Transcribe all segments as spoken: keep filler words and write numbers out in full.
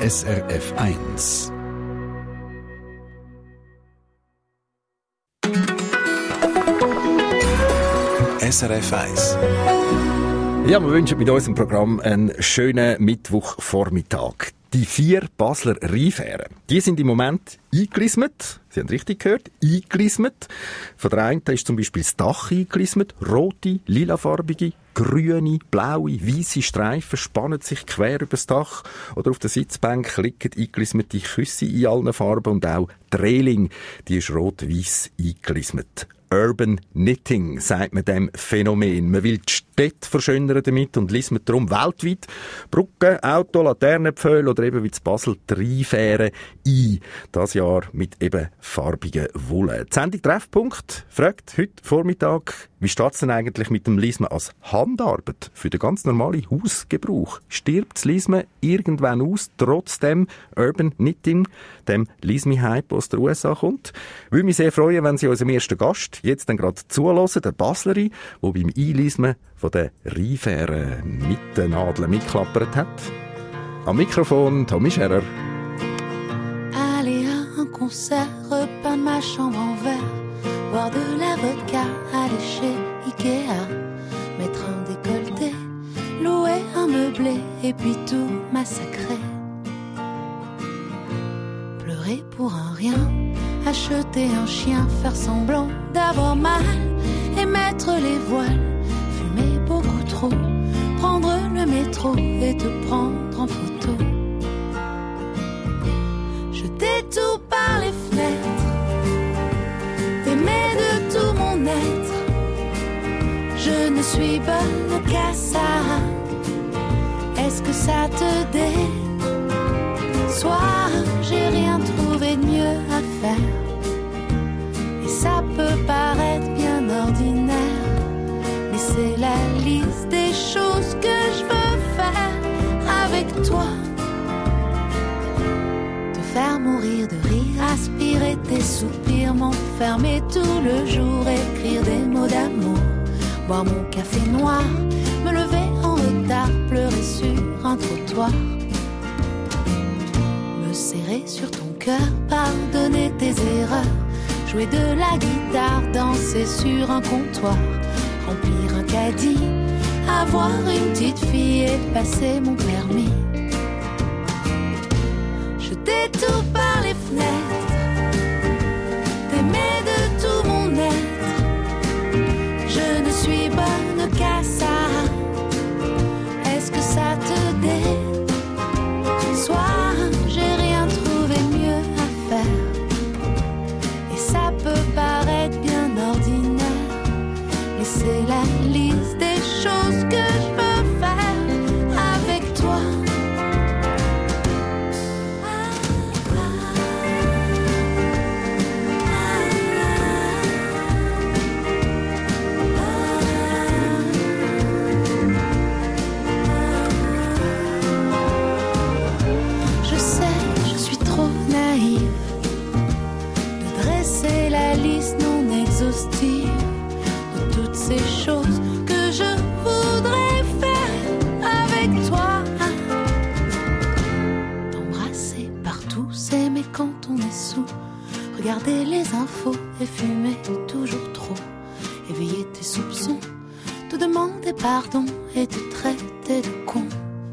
S R F eins. S R F eins. Ja, wir wünschen mit unserem Programm einen schönen Mittwochvormittag. Die vier Basler Rheinfähren, die sind im Moment eingelismet. Sie haben richtig gehört, eingelismet. Von der einen ist zum Beispiel das Dach eingelismet. Rote, lilafarbige, grüne, blaue, weisse Streifen spannen sich quer über das Dach. Oder auf der Sitzbank liegen eingelismete Küsse in allen Farben. Und auch die Reling, die ist rot-weiss eingelismet. Urban Knitting, sagt man dem Phänomen. Man will die Städte verschönern damit und lismet darum weltweit Brücken, Auto, Laternenpfähle oder eben wie zu Basel die Rheinfähren ein. Das Jahr mit eben farbigen Wolle. Die Sendung Treffpunkt fragt heute Vormittag, wie steht es denn eigentlich mit dem Lismen als Handarbeit für den ganz normalen Hausgebrauch? Stirbt das Lismen irgendwann aus, trotzdem Urban Knitting, dem Lismi-Hype aus den U S A kommt? Würde mich sehr freuen, wenn Sie unserem ersten Gast jetzt dann gerade zuhören, der Basleri, der beim Einlismen von den Rheinfähren mit den Nadeln mitklappert hat. Am Mikrofon Tommy Scherer. Aller à un concert, repeindre ma chambre en verre, boire de la vodka, aller chez Ikea, mettre un décolleté, louer un meublé et puis tout massacrer. Pleurer pour un rien, acheter un chien, faire semblant d'avoir mal et mettre les voiles, fumer beaucoup trop, prendre le métro et te prendre en photo. Jeter tout par les fenêtres, t'aimer de tout mon être. Je ne suis bonne qu'à ça. Est-ce que ça te déçoit? J'ai rien trouvé de mieux à faire. Et ça peut paraître bien ordinaire, mais c'est la liste des choses que je veux faire avec toi. Te faire mourir de rire, aspirer tes soupirs, m'enfermer tout le jour, écrire des mots d'amour, boire mon café noir, me lever en retard, pleurer sur un trottoir, me serrer sur ton cœur, pardonner tes erreurs, jouer de la guitare, danser sur un comptoir, remplir un caddie, avoir une petite fille et passer mon permis. Jeter tout par les fenêtres, t'aimer de tout mon être. Je ne suis bonne qu'à ça. Est-ce que ça te déçoit? J'ai rien trouvé mieux à faire. Et ça peut paraître bien ordinaire, mais c'est la liste des choses que je veux faire avec toi. Je sais, je suis trop naïve de dresser la liste non exhaustive de toutes ces choses que je voudrais faire avec toi. T'embrasser partout, s'aimer quand on est sous, regarder les infos et fumer toujours trop, éveiller tes soupçons, te demander pardon et te traiter de con.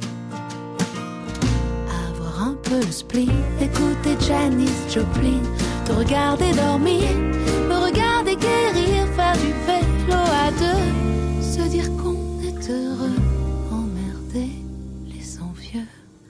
Avoir un peu le spleen, écouter Janis Joplin, te regarder dormir, me regarder guérir, faire du vélo à deux, se dire qu'on est heureux, emmerder les envieux.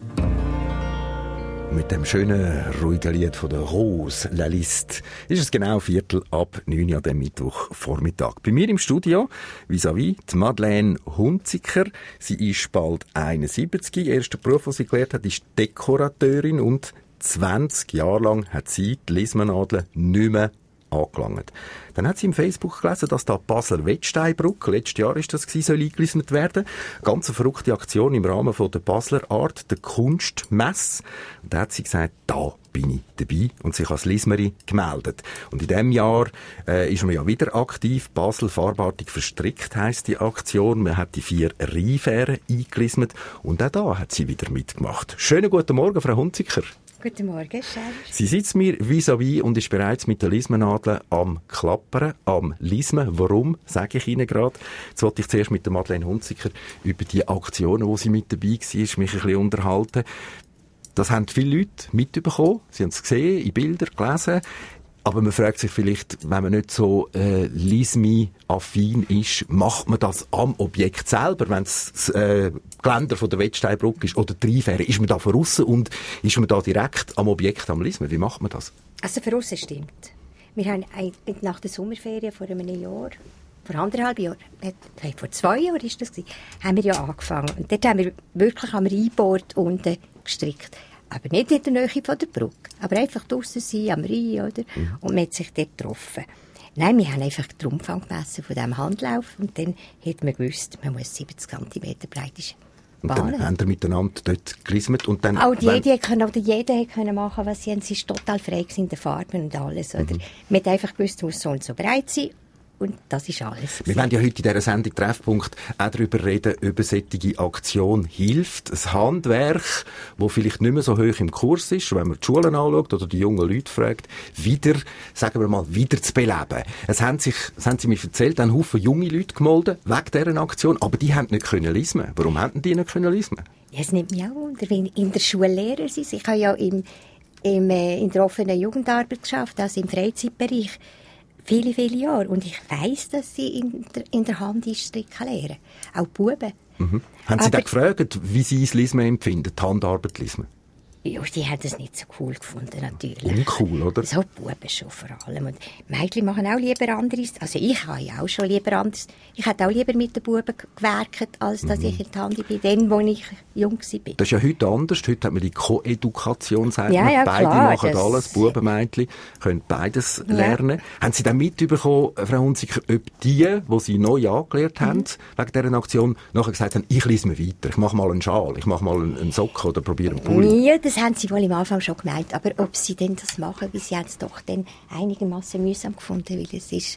Mit dem schönen, ruhigen Lied von der Rose, La Liste, ist es genau Viertel ab neun an dem Mittwochvormittag. Bei mir im Studio, vis-à-vis, die Madeleine Hunziker. Sie ist bald einundsiebzig. Der erste Beruf, den sie gelernt hat, ist Dekorateurin und zwanzig Jahre lang hat sie die Lismennadeln nicht mehr angelangt. Dann hat sie im Facebook gelesen, dass da die Basler Wettsteinbrücke, letztes Jahr ist das gewesen, soll eingelismet werden. Ganz eine verrückte Aktion im Rahmen von der Basler Art, der Kunstmesse. Und da hat sie gesagt, da bin ich dabei und sich als Lismeri gemeldet. Und in diesem Jahr äh, ist man ja wieder aktiv. Basel farbartig verstrickt heisst die Aktion. Man hat die vier Rheinfähren eingelismet und auch da hat sie wieder mitgemacht. Schönen guten Morgen, Frau Hunziker. Guten Morgen, Servus. Sie sitzt mir vis-à-vis und ist bereits mit der Lismenadel am Klappern, am Lismen. Warum, sage ich Ihnen gerade. Jetzt wollte ich zuerst mit der Madeleine Hunziker über die Aktionen, wo sie mit dabei war, mich ein bisschen unterhalten. Das haben viele Leute mitbekommen. Sie haben es gesehen, in Bildern gelesen. Aber man fragt sich vielleicht, wenn man nicht so äh, Lismi-affin ist, macht man das am Objekt selber, wenn es das äh, Geländer von der Wettsteinbrücke ist oder die Rheinfähre, ist man da von aussen und ist man da direkt am Objekt am Lismen? Wie macht man das? Also von aussen stimmt. Wir haben ein, nach der Sommerferien vor einem Jahr, vor anderthalb Jahren, äh, vor zwei Jahren ist das gewesen, haben wir ja angefangen. Und dort haben wir wirklich am Rheinbord unten gestrickt. Aber nicht in der Nähe von der Brücke. Aber einfach draussen sein, am Rhein, oder? Mhm. Und man hat sich dort getroffen. Nein, wir haben einfach den Umfang gemessen von diesem Handlauf. Und dann hat man gewusst, man muss siebzig Zentimeter breite Bahnen. Und dann haben wir miteinander dort gelismet. Und dann, auch jede können, oder jeder konnte machen, was sie haben. Sie ist total frei in den Farben und alles, oder? Mhm. Man hat einfach gewusst, es muss so und so breit sein. Und das ist alles. Wir werden ja heute in dieser Sendung Treffpunkt auch darüber reden, ob eine solche Aktion hilft. Ein Handwerk, das vielleicht nicht mehr so hoch im Kurs ist, wenn man die Schulen anschaut oder die jungen Leute fragt, wieder, sagen wir mal, wieder zu beleben. Es haben sich, es haben sie mir erzählt, ein Haufen junge Leute gemolden, wegen dieser Aktion, aber die haben nicht können lismen. Warum hätten die nicht können lismen? Ja, es nimmt mich auch unter, wenn in der Schule Lehrer sind. Ich habe ja im, im, äh, in der offenen Jugendarbeit geschafft, also im Freizeitbereich. Viele, viele Jahre. Und ich weiss, dass sie in der, in der Hand stricken lernen. Auch die Buben. Mhm. Haben Sie da gefragt, wie Sie das Lismen empfinden, die Handarbeit Lismen? Ja, die haben das nicht so cool gefunden, natürlich. Uncool, oder? So Buben schon vor allem. Und Mädchen machen auch lieber anderes. Also ich habe ja auch schon lieber anderes. Ich hätte auch lieber mit den Buben gewerkt, als dass mhm. ich in die Hand bin, dann, wo ich jung war. Das ist ja heute anders. Heute hat man die Co-Edukation, sagt ja, man. Ja, Beide klar, machen alles. Buben, Mädchen können beides ja. lernen. Haben Sie dann mitbekommen, Frau Hunziker, ob die, die Sie neu angelernt haben, mhm. wegen dieser Aktion, nachher gesagt haben, ich lese mir weiter, ich mache mal einen Schal, ich mache mal einen Socken oder probiere einen Pulli? Ja, das haben sie wohl am Anfang schon gemeint. Aber ob sie denn das machen, weil sie haben es doch dann einigermaßen mühsam gefunden, weil es ist...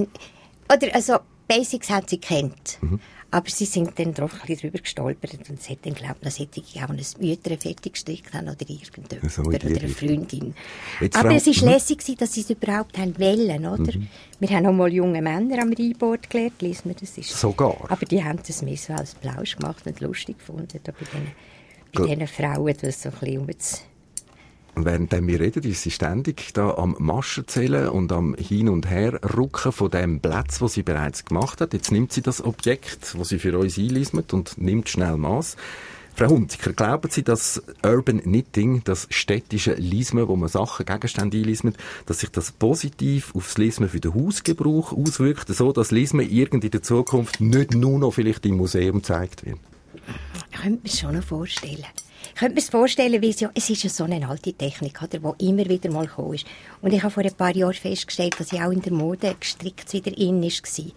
Oder, also, Basics haben sie gekannt. Mhm. Aber sie sind dann doch ein bisschen drüber gestolpert und sie hat dann geglaubt, dass hätte ich auch ein Mütter fertig gestrickt haben oder irgendjemand so, oder, oder eine Freundin. Jetzt aber Frau... es war mhm. lässig, dass sie es überhaupt haben wollen, oder? Mhm. Wir haben auch mal junge Männer am Rheinbord gelernt, lesen wir, das ist... Sogar? Aber die haben das mehr so als Plausch gemacht und lustig gefunden. Da bei den Bei diesen Frauen, das so ein bisschen um das... Und während wir reden, ist sie ständig da am Maschen zählen und am Hin- und Herrucken von dem Platz, den sie bereits gemacht hat. Jetzt nimmt sie das Objekt, das sie für uns einlismet und nimmt schnell Maß. Frau Hunziker, glauben Sie, dass Urban Knitting, das städtische Lismen, wo man Sachen, Gegenstände einlismet, dass sich das positiv auf das Lismen für den Hausgebrauch auswirkt, so dass Lismen irgendwie in der Zukunft nicht nur noch vielleicht im Museum gezeigt wird? Ich könnte mir schon noch vorstellen. Ich könnte mir das vorstellen, weil es, ja, es ist ja so eine alte Technik, oder, die immer wieder mal gekommen ist. Und ich habe vor ein paar Jahren festgestellt, dass ich auch in der Mode gestrickt wieder in war.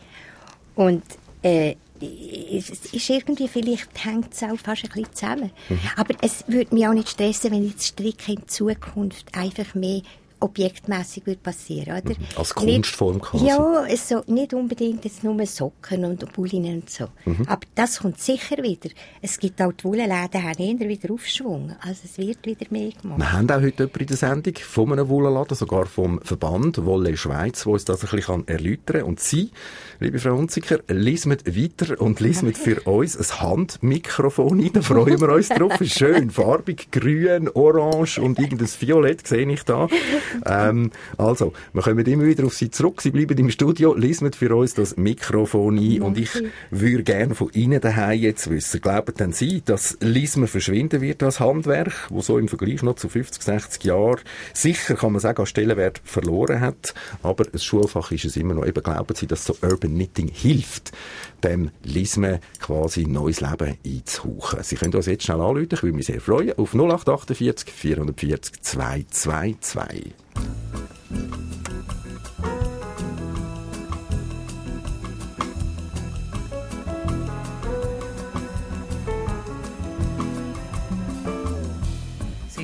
Und äh, es ist irgendwie, vielleicht hängt es auch fast ein bisschen zusammen. Mhm. Aber es würde mich auch nicht stressen, wenn jetzt Stricken in Zukunft einfach mehr objektmässig wird passieren, oder? Mhm. Als Kunstform quasi. Ja, also nicht unbedingt jetzt nur Socken und Bullinen und so. Mhm. Aber das kommt sicher wieder. Es gibt auch die Wollenläden, haben eher wieder Aufschwung. Also es wird wieder mehr gemacht. Wir haben auch heute jemanden in der Sendung von einem Wollenladen, sogar vom Verband Wolle Schweiz, der uns das ein bisschen erläutern kann. Und Sie, liebe Frau Hunziker, lesen weiter und lesen für uns ein Handmikrofon ein. Da freuen wir uns drauf. Ist schön, farbig, grün, orange und irgendein Violett sehe ich da. Ähm, also, wir kommen immer wieder auf Sie zurück. Sie bleiben im Studio, lesen für uns das Mikrofon ein. Und ich würde gerne von Ihnen daheim jetzt wissen, glauben denn Sie, dass Lismen verschwinden wird als Handwerk, wo so im Vergleich noch zu fünfzig, sechzig Jahren sicher, kann man sagen, an Stellenwert verloren hat, aber ein Schulfach ist es immer noch. Eben glauben Sie, dass so Urban Knitting hilft, dem Lismen quasi neues Leben einzuhauchen? Sie können uns jetzt schnell anrufen, ich würde mich sehr freuen, auf null acht achtundvierzig vierhundertvierzig zweihundertzweiundzwanzig.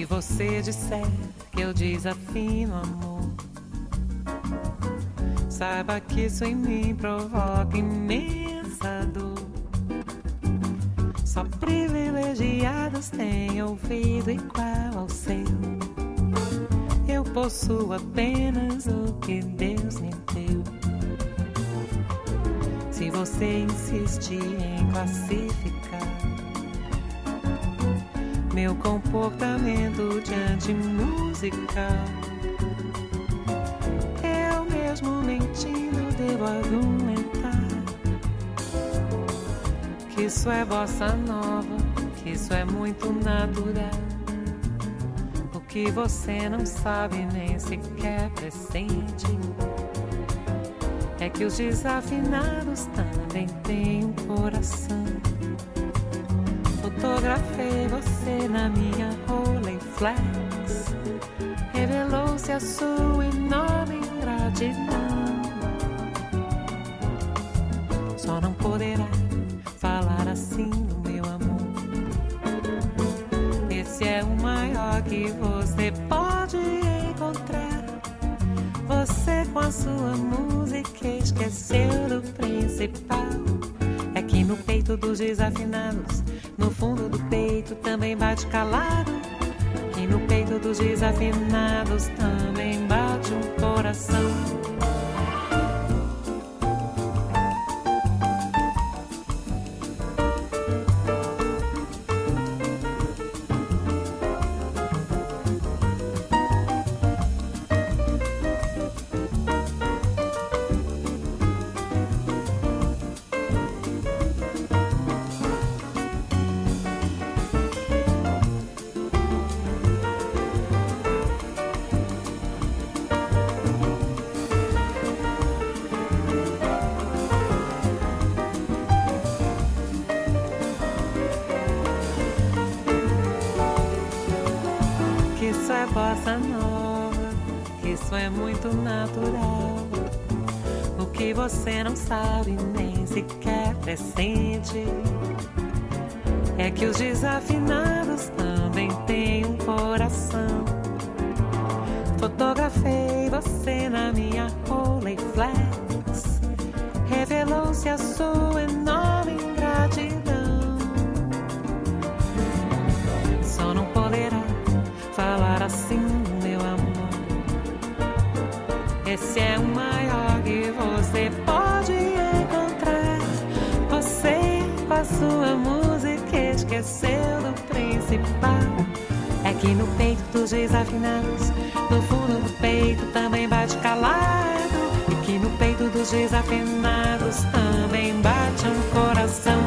você disser que eu desafino amor, saiba que isso em mim provoca imensa dor. Só privilegiados têm ouvido igual ao seu. Eu possuo apenas o que Deus me deu. Se você insiste em classificar meu comportamento diante musical, eu mesmo mentindo devo argumentar que isso é bossa nova, que isso é muito natural. O que você não sabe nem sequer pressente é que os desafinados também têm um coração. Fotografei você na minha Rolleiflex, revelou-se a sua enorme ingratidão. Só não poderá falar assim do meu amor. Esse é o maior que você pode encontrar. Você com a sua música esqueceu do principal. É que no peito dos desafinados, no fundo do peito também bate calado. E no peito dos desafinados também bate um coração. Bossa nova, que isso é muito natural. O que você não sabe nem sequer pressente é que os desafinados também têm um coração. Fotografei você na minha Rolleiflex, revelou-se a sua enorme ingratidão. Só não poderá falar assim, meu amor. Esse é o maior que você pode encontrar. Você com a sua música esqueceu do principal. É que no peito dos desafinados, no fundo do peito também bate calado. E que no peito dos desafinados também bate um coração.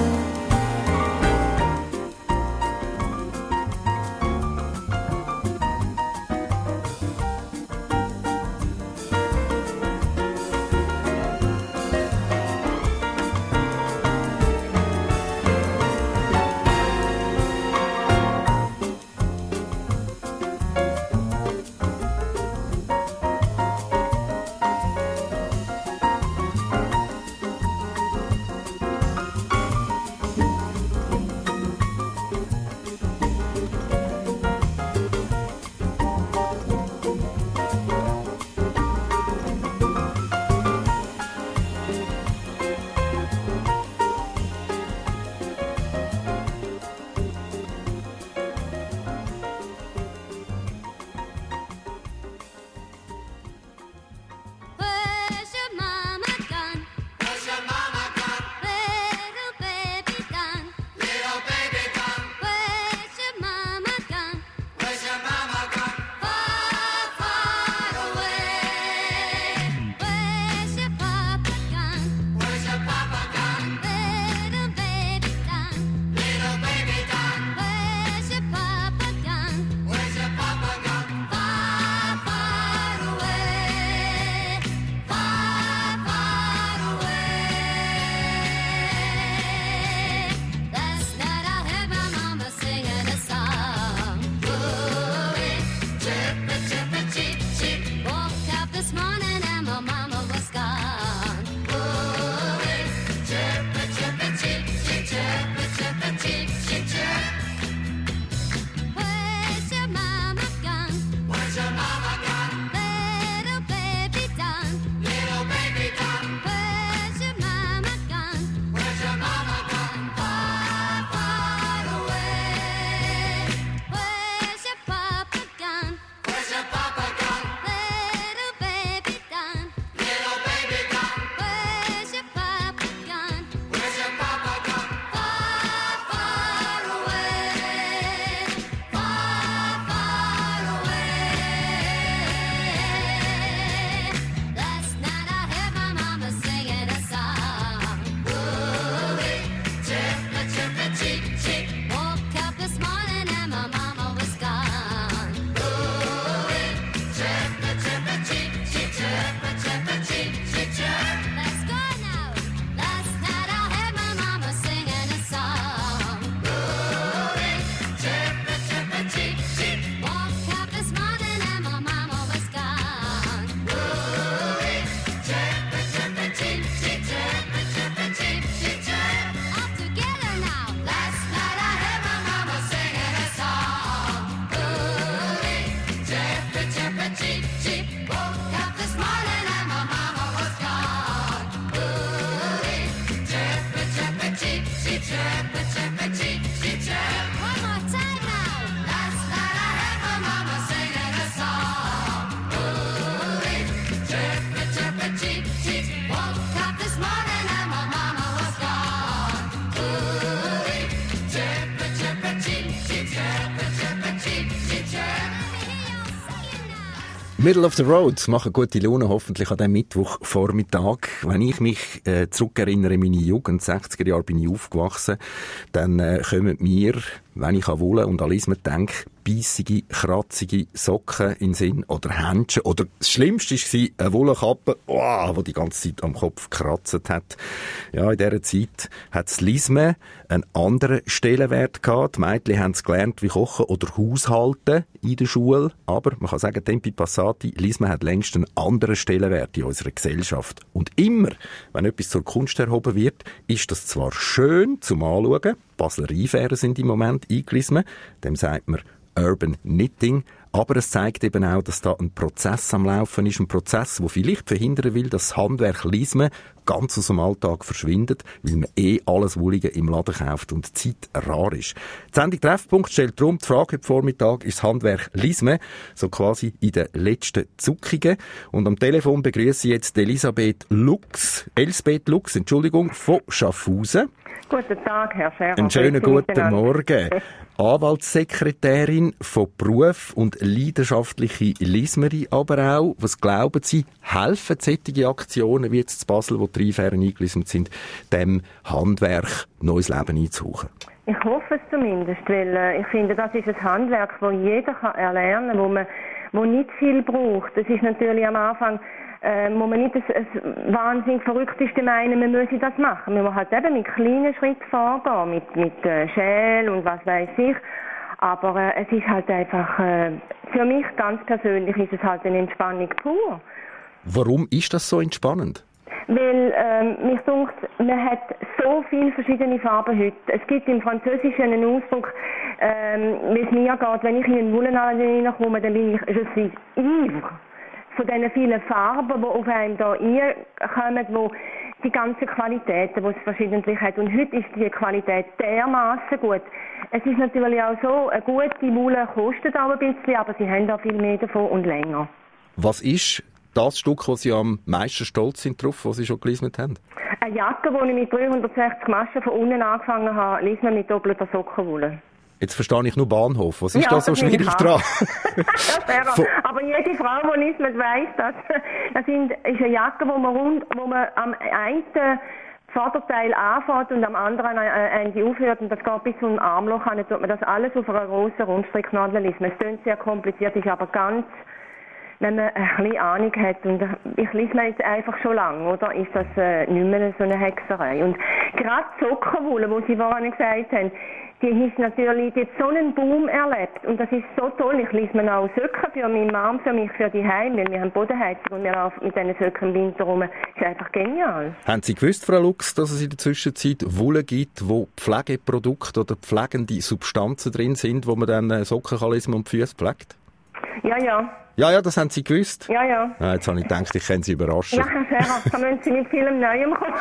Middle of the Road machen gute Laune, hoffentlich an diesem Mittwochvormittag. Wenn ich mich äh, zurückerinnere in meine Jugend, sechziger Jahre bin ich aufgewachsen, dann äh, kommen mir, wenn ich an Wolle und an Lismen denke, beissige, kratzige Socken in den Sinn oder Händchen. Oder das Schlimmste war eine Wollenkappe, oh, die die ganze Zeit am Kopf gekratzt hat. Ja, in dieser Zeit hat das Lismen einen anderen Stellenwert gehabt. Die Mädchen haben es gelernt, wie kochen oder Haushalten in der Schule. Aber man kann sagen, Tempi Passati, Lismen hat längst einen anderen Stellenwert in unserer Gesellschaft. Und immer, wenn etwas zur Kunst erhoben wird, ist das zwar schön zum Anschauen. Basler Rheinfähren sind im Moment eingelismen. Dem sagt man Urban Knitting. Aber es zeigt eben auch, dass da ein Prozess am Laufen ist. Ein Prozess, der vielleicht verhindern will, dass das Handwerk Lismen ganz aus dem Alltag verschwindet, weil man eh alles Wollige im Laden kauft und die Zeit rar ist. Die Sendung Treffpunkt stellt darum die Frage heute Vormittag, ist das Handwerk Lismen so quasi in den letzten Zuckungen. Und am Telefon begrüße ich jetzt Elisabeth Lux, Elsbeth Lux, Entschuldigung, von Schaffhausen. Guten Tag, Herr Scherer. Einen schönen guten Morgen. Anwaltssekretärin von Beruf und leidenschaftliche Lismerin aber auch. Was glauben Sie, helfen solche Aktionen wie jetzt in Basel, wo die Rheinfähren eingelismet sind, dem Handwerk neues Leben einzuhauchen? Ich hoffe es zumindest, weil äh, ich finde, das ist ein Handwerk, das jeder kann erlernen kann, wo man wo nicht viel braucht. Das ist natürlich am Anfang äh, muss man nicht das, das wahnsinnig Verrückteste meinen, man müsse das machen. Man muss halt eben mit kleinen Schritten vorgehen, mit, mit äh, Schäl und was weiß ich. Aber äh, es ist halt einfach, äh, für mich ganz persönlich ist es halt eine Entspannung pur. Warum ist das so entspannend? Weil ähm, mich denkt, man hat so viele verschiedene Farben heute. Es gibt im Französischen einen Ausdruck, ähm, wie es mir geht, wenn ich in einen Wollenladen reinkomme, dann bin ich, je suis ivre von diesen vielen Farben, die auf einem da reinkommen, wo die ganzen Qualitäten, die es verschiedentlich hat. Und heute ist die Qualität dermaßen gut. Es ist natürlich auch so, eine gute Wolle kostet auch ein bisschen, aber sie haben auch viel mehr davon und länger. Was ist das Stück, wo Sie am meisten stolz sind drauf, was Sie schon gelismet haben? Eine Jacke, die ich mit dreihundertsechzig Maschen von unten angefangen habe, lismen mit doppelter Sockenwolle. Jetzt verstehe ich nur Bahnhof. Was ist ja, da so schwierig dran? Das aber jede Frau, die lismet, weiss das. Das sind, ist eine Jacke, wo man, rund, wo man am einen Vorderteil anfängt und am anderen Ende aufhört. Und das geht bis zum Armloch an. Dann tut man das alles auf einer grossen Rundstricknadel lismen. Es klingt sehr kompliziert, ist aber ganz, wenn man ein bisschen Ahnung hat, und ich lese mir jetzt einfach schon lange, oder, ist das äh, nicht mehr so eine Hexerei. Und gerade Sockenwolle, die Sie vorhin gesagt haben, die ist natürlich, die hat so einen Boom erlebt. Und das ist so toll. Ich lese mir auch Socken für meinen Mann, für mich, für die Heim, weil wir haben Bodenheizung und wir laufen mit diesen Socken im Winter rum. Das ist einfach genial. Haben Sie gewusst, Frau Lux, dass es in der Zwischenzeit Wolle gibt, wo Pflegeprodukte oder pflegende Substanzen drin sind, wo man dann Socken kann lesen und die Füße pflegt? Ja, ja. Ja, ja, das haben Sie gewusst? Ja, ja. Ah, jetzt habe ich gedacht, ich kann Sie überraschen. Ja, Herr Scherer, da müssen Sie mit vielem Neuem kommen.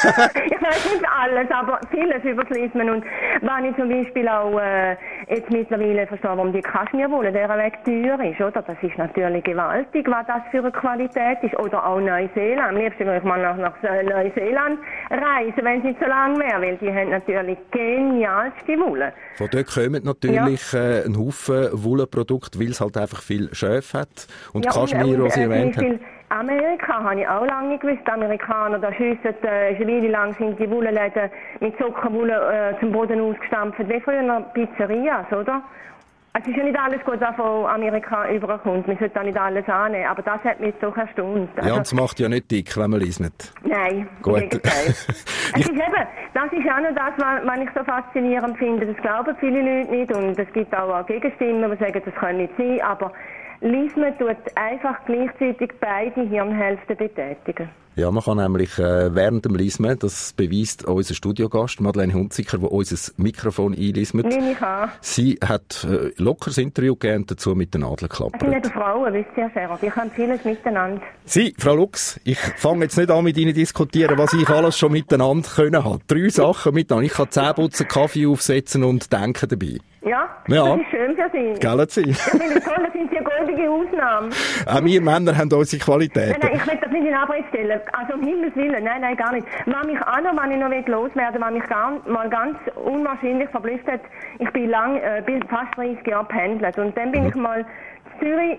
Ich weiß nicht alles, aber vieles über das Lismen. Und wenn ich zum Beispiel auch äh, jetzt mittlerweile verstehe, warum die Kaschmirwolle der Weg teuer ist, oder? Das ist natürlich gewaltig, was das für eine Qualität ist. Oder auch Neuseeland. Am liebsten würde ich mal nach, nach Neuseeland reisen, wenn es nicht so lang wäre, weil die haben natürlich genialste Wolle. Von dort kommen natürlich ja. äh, ein Haufen Wollenprodukte, weil es halt einfach viel Schäfe hat. Und ja, Kaschmir, was Sie erwähnt haben. Amerika habe ich auch lange nicht gewusst. Die Amerikaner, da schiessen, äh, eine Weile lang sind die Wollenläden mit Sockenwolle äh, zum Boden ausgestampft, wie früher noch Pizzerias, oder? Es ist ja nicht alles gut, was von Amerika überkommt. Man sollte auch nicht alles annehmen, aber das hat mich doch erstaunt. Also, ja, und es macht ja nicht dick, wenn man lismet. Nein, gut. Im Gegenteil. Es ist eben, das ist auch noch das, was ich so faszinierend finde. Das glauben viele Leute nicht und es gibt auch Gegenstimmen, die sagen, das kann nicht sein, aber Lismen tut einfach gleichzeitig beide Hirnhälften betätigen. Ja, man kann nämlich äh, während dem Lismen, das beweist unser Studiogast, Madeleine Hunziker, die unser Mikrofon einlismet. Nehme ich an. Sie hat äh, locker das Interview gegeben dazu mit den Nadeln geklappert. Das sind nicht Frauen, wisst ihr, Herr Scherer. Die können vieles miteinander. Sie, Frau Lux, ich fange jetzt nicht an mit Ihnen diskutieren, was ich alles schon miteinander können habe. Drei Sachen miteinander. Ich kann Zähne putzen, Kaffee aufsetzen und denken dabei. Ja, ja, das ist schön für Sie. Gell, Sie? Das finde ich toll, das sind sehr goldige Ausnahmen. Auch wir Männer haben unsere Qualitäten. Nein, nein, ich will das nicht in Abrede stellen. Also um Himmels Willen, nein, nein, gar nicht. Was mich auch noch, wenn ich noch loswerden will, was mich gar, mal ganz unwahrscheinlich verblüfft hat, ich bin lang, äh, bin fast dreißig Jahre pendelt und dann bin mhm. ich mal in Zürich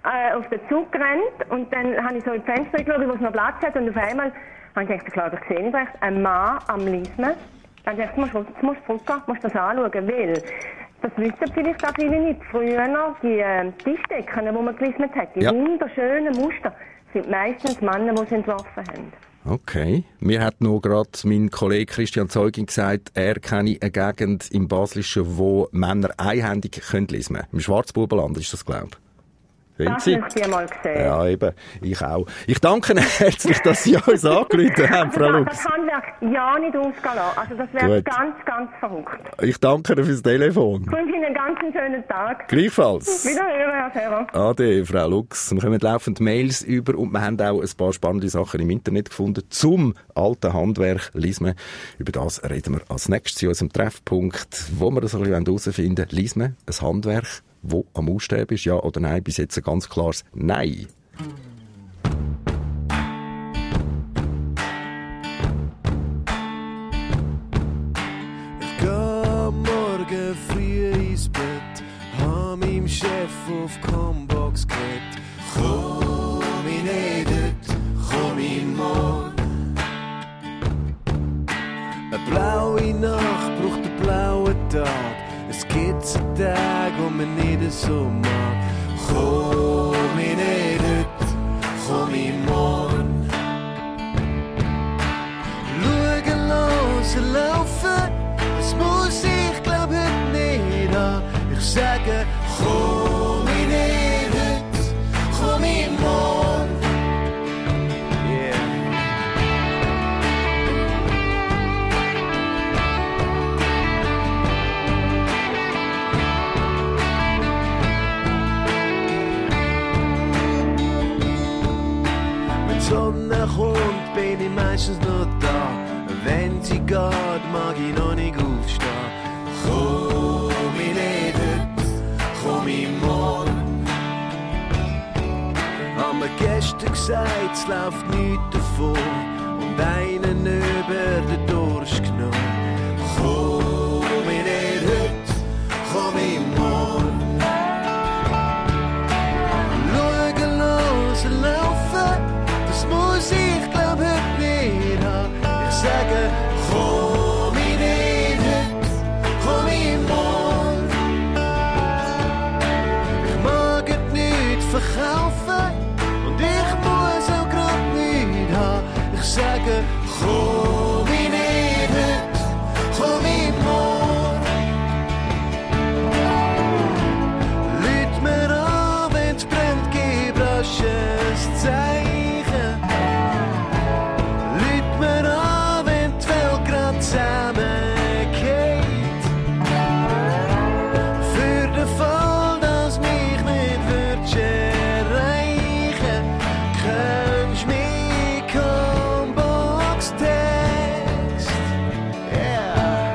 äh, auf den Zug gerannt und dann habe ich so in die Fenster geschaut, wo es noch Platz hat und auf einmal habe ich gedacht, ich glaube, ich sehe nicht recht, ein Mann am Lismen. Dann habe ich gedacht, du musst zurückgehen, du musst das anschauen, weil das wissen vielleicht auch viele nicht. Früher die äh, Tischdecken, die man gelismet hat, die ja. wunderschönen Muster, sind meistens Männer, die sie entworfen haben. Okay. Mir hat noch gerade mein Kollege Christian Zeugin gesagt, er kenne eine Gegend im Baselischen, wo Männer einhändig können lesen. Im Schwarzbubenland ist das, glaube ich. Das möchte ich mal sehen. Ja, eben. Ich auch. Ich danke Ihnen herzlich, dass Sie uns angerufen haben, Frau Lux. Das Handwerk ja nicht ausgehen lassen. Also das wäre ganz, ganz verrückt. Ich danke Ihnen fürs Telefon. Ich wünsche Ihnen einen ganz schönen Tag. Gleichfalls. Wiederhören, Herr Ferrer. Ade, Frau Lux. Wir kommen laufend Mails über und wir haben auch ein paar spannende Sachen im Internet gefunden zum alten Handwerk Lismen. Über das reden wir als nächstes in unserem Treffpunkt, wo wir das ein bisschen herausfinden wollen. Lismen, ein Handwerk, wo am Aussterben ist, ja oder nein? Bis jetzt ein ganz klares Nein. Ich geh morgen früh ins Bett, hab meinem Chef auf Combox geredet. Komm ich nicht dort, komm ich morgen. Eine blaue Nacht braucht einen blauen Tag. Es gibt so Tage, wo man nicht so mag. Komm ich nicht heute, komm ich morgen. Schauen, hören, laufen, das muss ich glaub heute nicht an. Ich sage, komm ich nicht heute, komm ich morgen. Die Sonne kommt, bin ich meistens noch da. Wenn sie geht, mag ich noch nicht aufstehen. Komm ich nicht heute, komm ich morgen. Haben wir gestern gesagt, es läuft nichts davon. Und einen über den Durst genommen. Komm ich nicht heute, komm ich morgen. Schauen, hören, laufen, das muss ich glaub heute nicht haben. Ich sage, komm ich nicht heute, komm ich morgen. Ich mag es nicht verkaufen und ich muss auch grad nicht haben. Ich sage, komm ich nicht heute, komm ich morgen. Lüt mir an, wenn's brennt, gib rasch ein Zeichen. Lüt mir an, wenn die Welt grad zusammengeht. Für den Fall, dass mich nicht würdest erreichen, kennst mich Combox-Text. Yeah.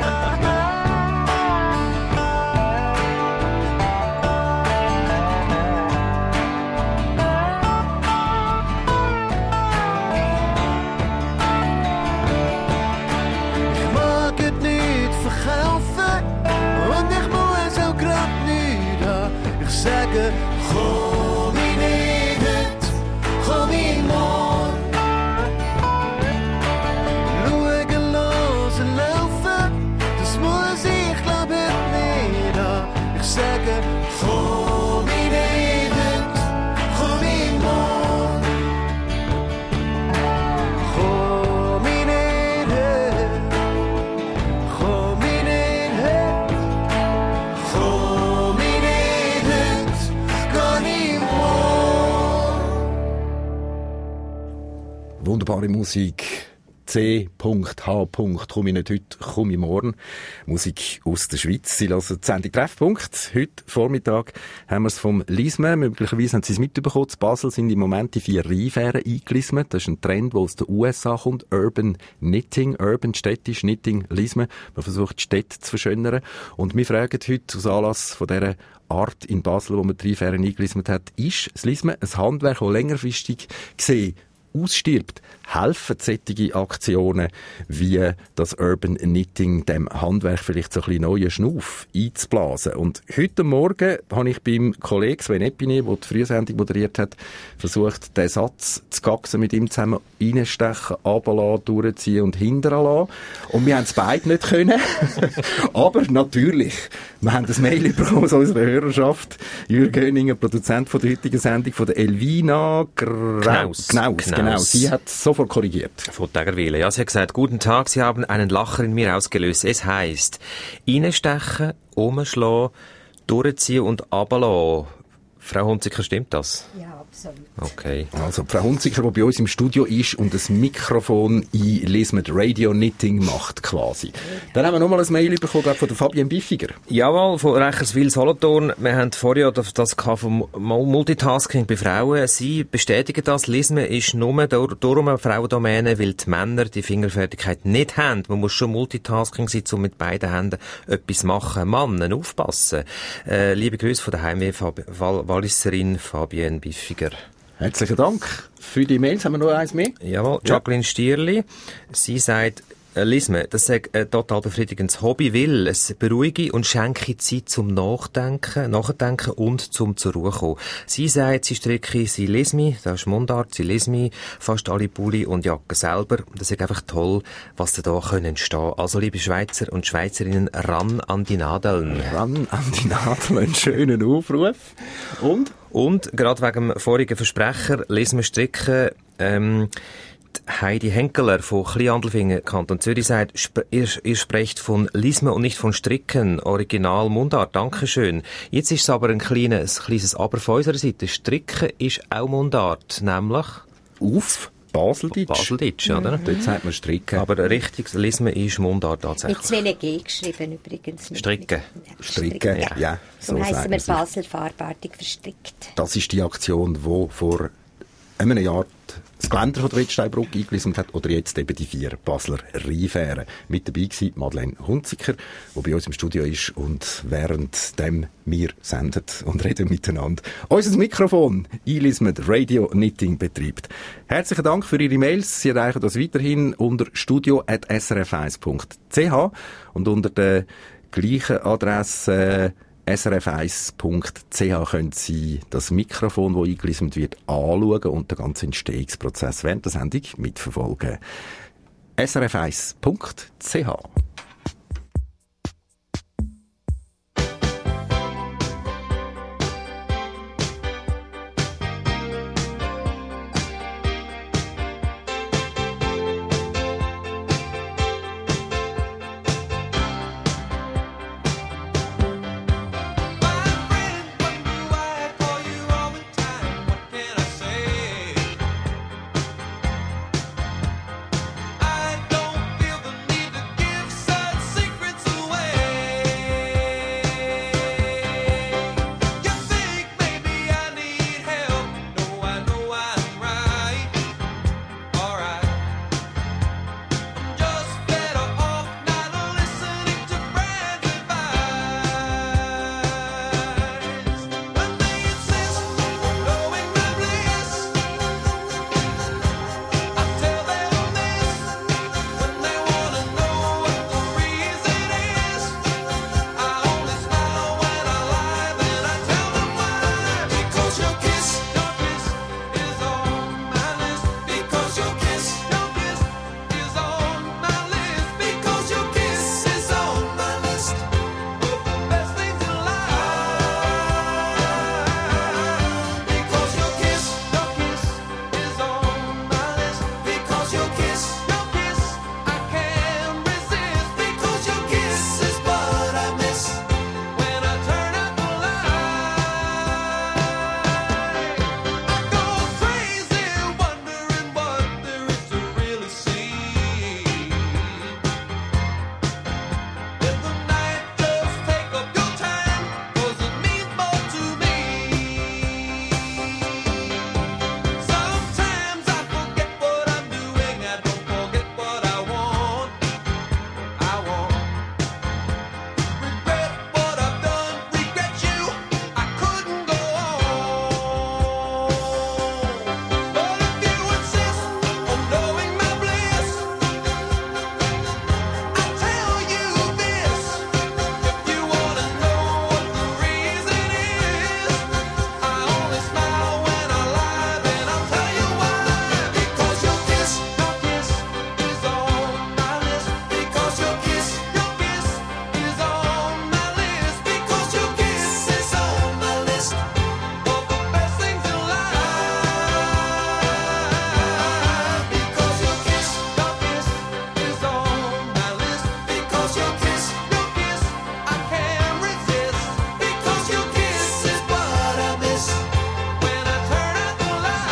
Ich mag es nicht verkaufen und ich muss auch grad nicht haben. Ich sage, komm ich nicht heute, komm ich morgen. Schauen, hören, laufen, das muss ich glaub heute nicht haben. Ich sage, komm ich nicht heute, komm ich morgen. Komm ich nicht heute, komm ich nicht heute, komm ich nicht heute, kann ich morgen. Wunderbare Musik. C H komme ich nicht heute, komme ich morgen. Musik aus der Schweiz. Sie hören die Sendung Treffpunkt. Heute Vormittag haben wir es vom Lismen. Möglicherweise haben Sie es mitbekommen. In Basel sind im Moment die vier Rheinfähren eingelismet. Das ist ein Trend, der aus den U S A kommt. Urban Knitting, Urban städtisch, Knitting, Lismen. Man versucht, die Städte zu verschönern. Und wir fragen heute aus Anlass von dieser Art in Basel, wo man die Rheinfähren eingelismet hat, ist das Lismen ein Handwerk, das längerfristig gesehen ausstirbt, helfen solche Aktionen wie das Urban Knitting dem Handwerk vielleicht so ein bisschen neuen Schnuff einzublasen. Und heute Morgen habe ich beim Kollegen Sven Epine, der die Frühsendung moderiert hat, versucht, den Satz zu gaxen mit ihm zusammen, reinstechen, runterlassen, durchziehen und hinterher lassen. Und wir haben es beide nicht können. Aber natürlich, wir haben ein Mail bekommen aus unserer Hörerschaft. Jürgen Göninger, Produzent von der heutigen Sendung, von der Elvina Graus. Knaus, genau. Sie hat sofort korrigiert. Von Tägerwille. Ja, sie hat gesagt, guten Tag, Sie haben einen Lacher in mir ausgelöst. Es heisst, reinstechen, umschlagen, durchziehen und runterlassen. Frau Hunziker, stimmt das? Ja, absolut. Okay. Also, Frau Hunziker, die bei uns im Studio ist und das Mikrofon in Lismet Radio Knitting macht, quasi. Dann haben wir nochmal ein Mail bekommen, glaube ich, von der Fabienne Biffiger. Jawohl, von Reicherswil Solothurn. Wir haben vorher das, das vom Multitasking bei Frauen. Sie bestätigen das. Lisme ist nur darum eine Frauendomäne, weil die Männer die Fingerfertigkeit nicht haben. Man muss schon Multitasking sein, um mit beiden Händen etwas machen. Mannen, aufpassen. Äh, liebe Grüße von der Heimweh Walliserin Fabienne Biffiger. Herzlichen Dank für die Mails. Haben wir noch eins mehr? Jawohl, Jacqueline ja. Stierli. Sie sagt, äh, Lisme, das ist ein total befriedigendes Hobby, weil es beruhige und schenke Zeit zum Nachdenken, Nachdenken und zum zur Ruhe kommen. Sie sagt, sie stricke, sie Lismi, das ist Mundart, sie Lismi, fast alle Pulli und Jacken selber. Das ist einfach toll, was da da können entstehen. Also, liebe Schweizer und Schweizerinnen, ran an die Nadeln. Ran an die Nadeln, einen schönen Aufruf. Und? Und, gerade wegen dem vorigen Versprecher, lesen wir stricken, ähm, Heidi Henkeler von Kleinhandelfingen, Kanton Zürich, sagt, sp- ihr, ihr sprecht von Lismen und nicht von Stricken, Original Mundart, Dankeschön. Jetzt ist es aber ein kleines, kleines Aber von unserer Seite. Stricken ist auch Mundart, nämlich auf Baseldeutsch. Baseldeutsch, oder? Mhm. Dort sagt man Stricken. Aber richtig, Lismen ist Mundart tatsächlich. Mit zwei G geschrieben übrigens. Stricken. Stricken, ja. ja so so heissen wir sich. Basel farbartig verstrickt. Das ist die Aktion, die vor einem Jahr das Geländer von der Wettsteinbrücke eingelistet hat, oder jetzt eben die vier Basler Rheinfähren. Mit dabei war Madeleine Hunziker, die bei uns im Studio ist und währenddem wir senden und reden miteinander, unser Mikrofon einlismet Radio Knitting betreibt. Herzlichen Dank für Ihre Mails. Sie erreichen das weiterhin unter studio at s r f eins punkt c h und unter der gleichen Adresse s r f eins punkt c h können Sie das Mikrofon, das eingelistet wird, anschauen und den ganzen Entstehungsprozess während der Sendung mitverfolgen. s r f eins punkt c h I don't feel the need to give list of the best things in life. Because your kiss, your kiss is on my list. Because your kiss, your kiss, I can't resist. Because your kiss is what I miss when I turn out the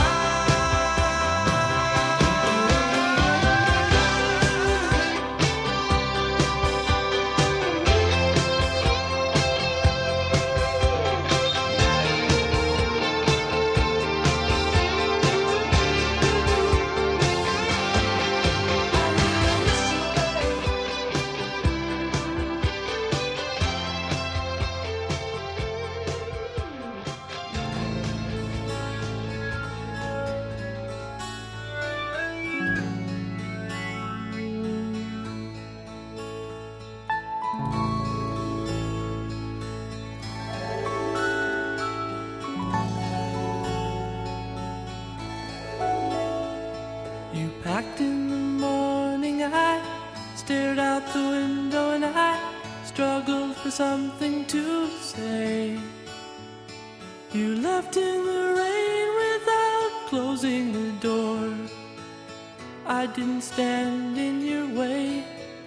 You packed in the morning, I stared out the window and I struggled for something to say. You left in the rain without closing the door. I didn't stand in your way.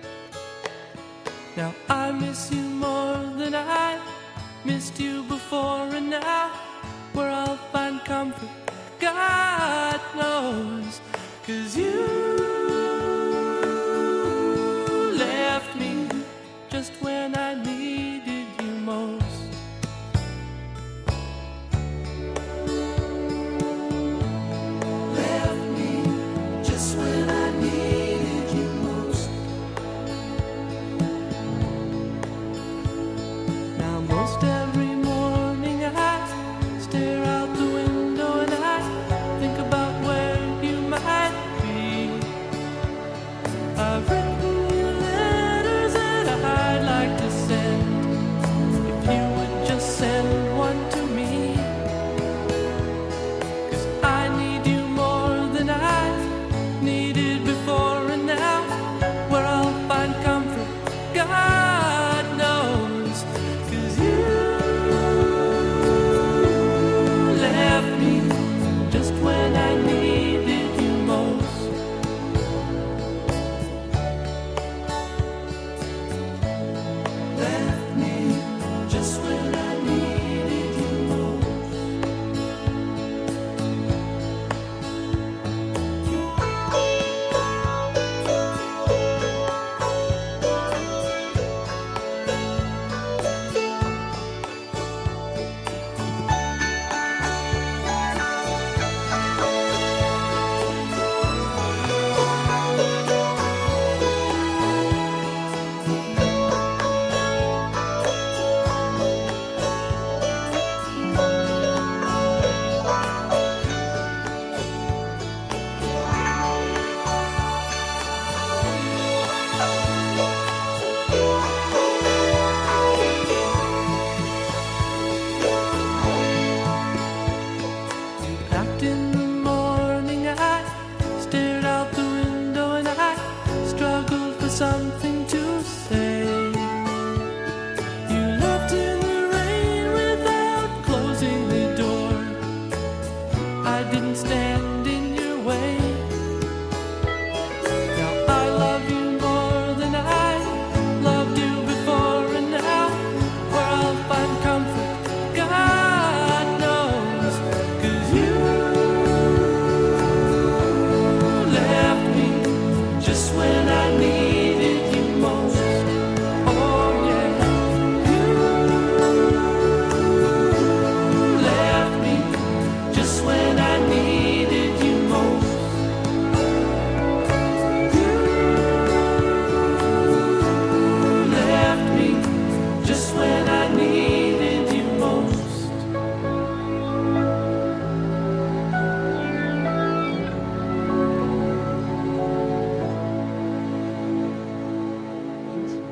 Now I miss you more than I missed you before, and now where I'll find comfort, God knows. 'Cause you left me just when I needed you most. Left me just when I needed you most. Now most every morning I stare out the window and I think about where you might be.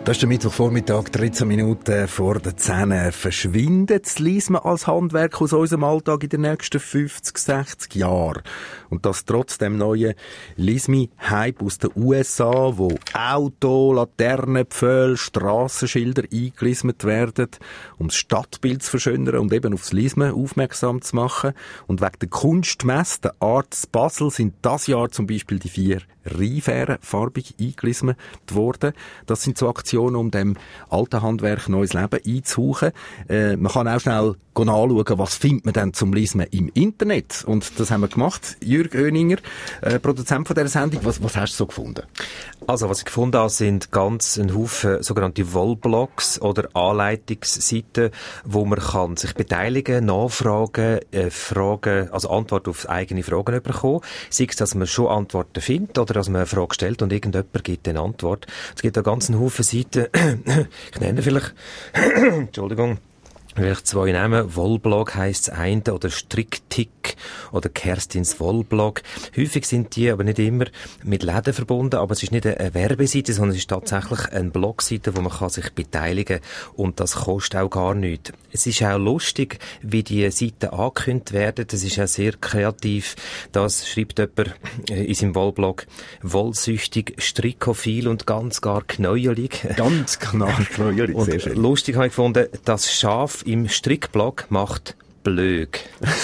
Das ist der Mittwochvormittag, dreizehn Minuten vor der zehn. Verschwindet das Lismen als Handwerk aus unserem Alltag in den nächsten fünfzig, sechzig Jahren? Und das trotz dem neuen Lismi-Hype aus den U S A, wo Auto, Laternenpfähle, Strassenschilder eingelismet werden, um das Stadtbild zu verschönern und eben aufs Lismen aufmerksam zu machen. Und wegen der Kunstmesse, der Arts Basel, sind das Jahr zum Beispiel die vier Rheinfähren farbig eingelismet worden. Das sind so Aktionen, um dem alten Handwerk neues Leben einzuhauchen. Äh, man kann auch schnell anschauen, was findet man denn zum Lismen im Internet. Und das haben wir gemacht. Jürg Oeninger, äh, Produzent von dieser Sendung. Was, was hast du so gefunden? Also, was ich gefunden habe, sind ganz ein Haufen sogenannte Wollblogs oder Anleitungsseiten, wo man kann sich beteiligen, nachfragen, äh, Fragen, also Antworten auf eigene Fragen bekommen. Sei es, dass man schon Antworten findet oder dass man eine Frage stellt und irgendjemand gibt eine Antwort. Es gibt da ganz einen Haufen Seiten. Ich nenne vielleicht, Entschuldigung, vielleicht zwei Namen. Wollblog heisst das eine, oder Stricktick oder Kerstins Wollblog. Häufig sind die aber nicht immer mit Läden verbunden, aber es ist nicht eine Werbeseite, sondern es ist tatsächlich eine Blogseite, wo man kann sich beteiligen kann, und das kostet auch gar nichts. Es ist auch lustig, wie die Seiten angekündigt werden. Das ist auch sehr kreativ. Das schreibt jemand in seinem Wollblog: wollsüchtig, strickophil und ganz gar knäuelig. Ganz genau knäuelig, sehr und schön. Lustig habe ich gefunden, das Schaf im Strickblog macht blög.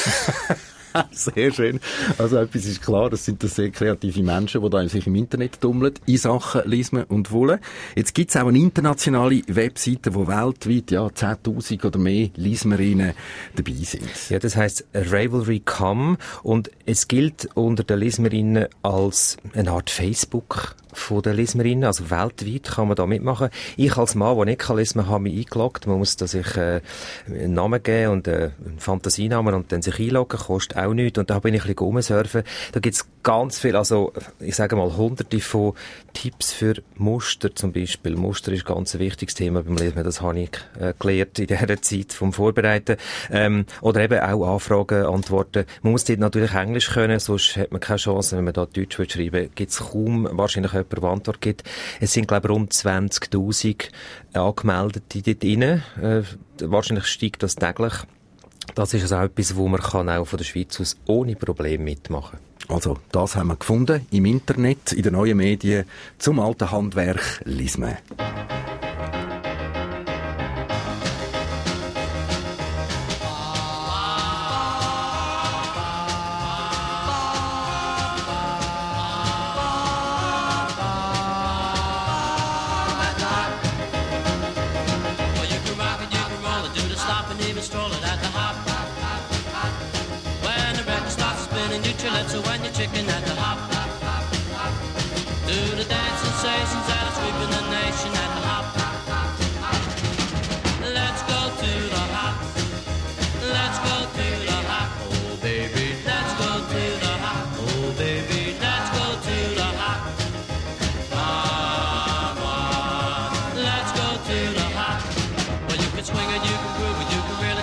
Sehr schön. Also etwas ist klar, das sind das sehr kreative Menschen, die da sich im Internet tummeln, in Sachen Lismen und Wolle. Jetzt gibt es auch eine internationale Webseite, wo weltweit ja zehntausend oder mehr Lismerinnen dabei sind. Ja, das heisst Ravelry Punkt com, und es gilt unter den Lismerinnen als eine Art Facebook von den Lismerinnen, also weltweit kann man da mitmachen. Ich als Mann, der nicht kann lismen, habe mich eingeloggt. Man muss da sich äh, einen Namen geben und äh, einen Fantasienamen und dann sich einloggen, kostet auch nichts. Und da bin ich ein bisschen rumsurfen. Da gibt's ganz viel, also ich sage mal hunderte von Tipps für Muster zum Beispiel. Muster ist ganz ein wichtiges Thema beim Lismen, das habe ich äh, gelernt in dieser Zeit vom Vorbereiten. Ähm, oder eben auch Anfragen, Antworten. Man muss dort natürlich Englisch können, sonst hat man keine Chance. Wenn man da Deutsch schreiben will, gibt's kaum wahrscheinlich jemand, der Antwort gibt. Es sind, glaube ich, rund zwanzigtausend Angemeldete dort rein. Äh, wahrscheinlich steigt das täglich. Das ist also auch etwas, wo man kann auch von der Schweiz aus ohne Probleme mitmachen kann. Also, das haben wir gefunden im Internet, in den neuen Medien zum alten Handwerk Lismen.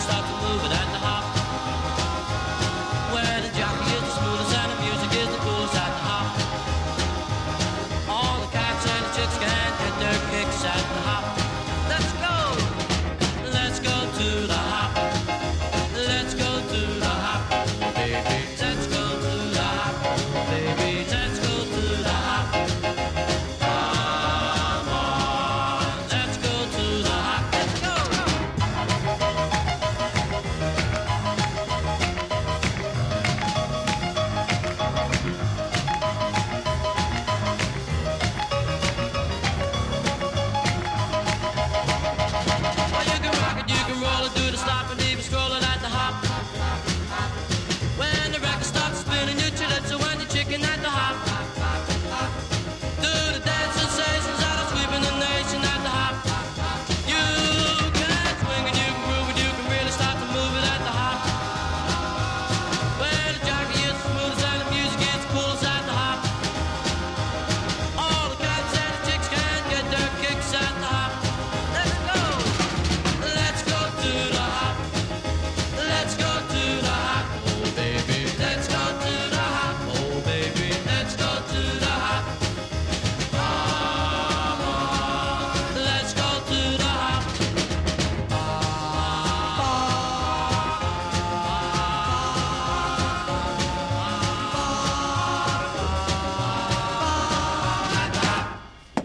Where the jockey is the smoothest and the music is the coolest.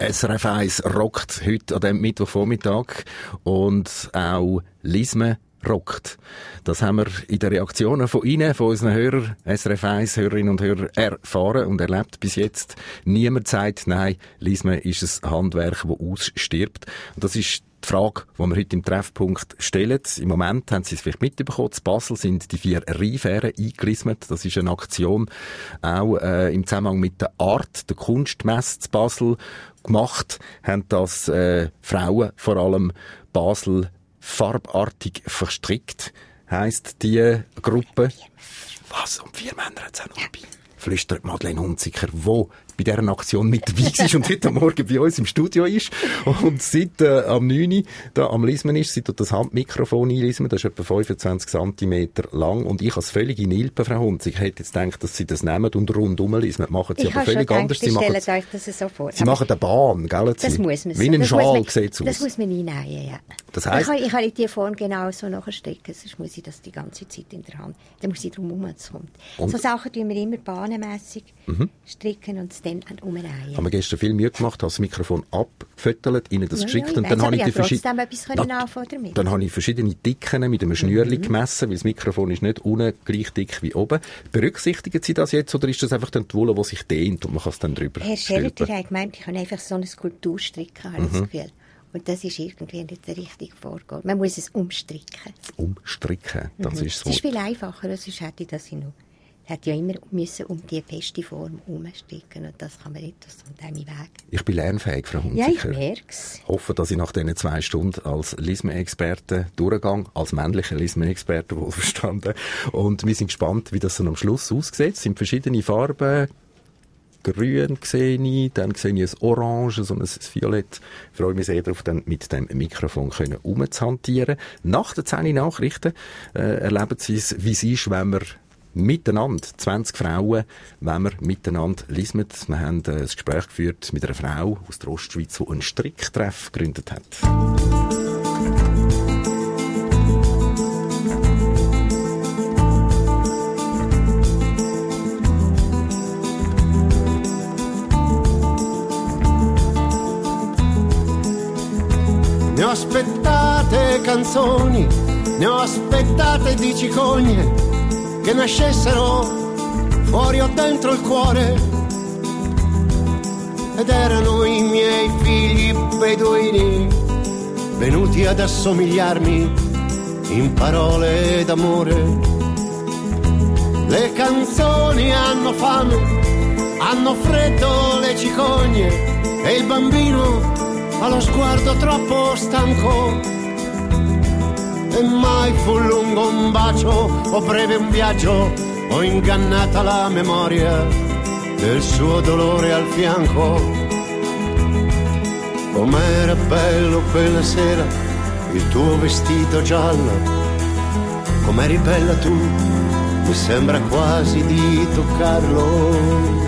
S R F eins rockt heute an diesem Mittwochvormittag und auch Lisme rockt. Das haben wir in den Reaktionen von Ihnen, von unseren Hörern, S R F eins Hörerinnen und Hörer, erfahren und erlebt bis jetzt. Niemand sagt, nein, Lisme ist ein Handwerk, das ausstirbt. Und das ist die Frage, die wir heute im Treffpunkt stellen. Im Moment haben Sie es vielleicht mitbekommen. In Basel sind die vier Rheinfähren eingelismet. Das ist eine Aktion auch äh, im Zusammenhang mit der Art, der Kunstmesse zu Basel gemacht. Haben das äh, Frauen vor allem Basel farbartig verstrickt, heisst die Gruppe. Was? Und vier Männer hat es auch noch dabei. Flüstert Madeleine Hunziker, wo bei dieser Aktion mit dabei ist und heute Morgen bei uns im Studio ist. Und seit äh, am neun Uhr da am Lismen ist, seit das Handmikrofon einlismen, das ist etwa fünfundzwanzig Zentimeter lang. Und ich als völlige Nilpe, Frau Hunziker, hätte jetzt gedacht, dass Sie das nehmen und rundum lismen. Machen Sie ich aber völlig gedacht, anders. Sie machen euch das so vor. Sie machen eine Bahn, gell? Das Sie? muss man. Wie ein das Schal man, sieht es aus. Das muss man hinein, ja. Das heisst, ich, kann, ich kann in diese Form genau so nachstricken, sonst muss ich das die ganze Zeit in der Hand. Dann muss ich drum herum, es kommt. So Sachen tun wir immer bahnenmässig mhm. stricken und es dann umreihen. Ich habe mir gestern viel Mühe gemacht, habe das Mikrofon abgefüttert, Ihnen das ja, geschickt ja, und dann habe ich, ich die trotzdem etwas anfangen damit. Dann habe ich verschiedene Dicken mit einem Schnürli mhm. gemessen, weil das Mikrofon ist nicht unten gleich dick wie oben. Berücksichtigen Sie das jetzt oder ist das einfach dann die Wolle, die sich dehnt und man kann es dann drüber Herr Scherer, der hat gemeint, ich kann einfach so eine Skulptur stricken, habe ich mhm. das Gefühl. Und das ist irgendwie nicht der richtige Vorgang. Man muss es umstricken. Umstricken, das mhm. ist so. Es ist viel einfacher, sonst hätte ich das noch. Es hätte ja immer müssen um die feste Form herumstricken und das kann man nicht aus diesem Weg. Ich bin lernfähig, Frau Hunziker. Ja, ich merke es. Ich hoffe, dass ich nach diesen zwei Stunden als Lisme-Experte durchgehe, als männlicher Lisme-Experte, wohlverstanden. Und wir sind gespannt, wie das dann am Schluss aussieht. Es sind verschiedene Farben. Grün sehe ich, dann sehe ich ein Orange, so ein Violett. Ich freue mich sehr darauf, dann mit dem Mikrofon können umzuhantieren. Nach den zehn Nachrichten äh, erleben Sie es, wie es ist, wenn wir miteinander, zwanzig Frauen, wenn wir miteinander lismen. Wir haben äh, ein Gespräch geführt mit einer Frau aus der Ostschweiz, die einen Stricktreff gegründet hat. Ne ho aspettate canzoni, ne ho aspettate di cicogne che nascessero fuori o dentro il cuore ed erano i miei figli beduini venuti ad assomigliarmi in parole d'amore. Le canzoni hanno fame, hanno freddo le cicogne e il bambino ha lo sguardo troppo stanco e mai fu lungo un bacio o breve un viaggio o ingannata la memoria del suo dolore al fianco. Com'era bello quella sera il tuo vestito giallo, com'eri bella tu, mi sembra quasi di toccarlo.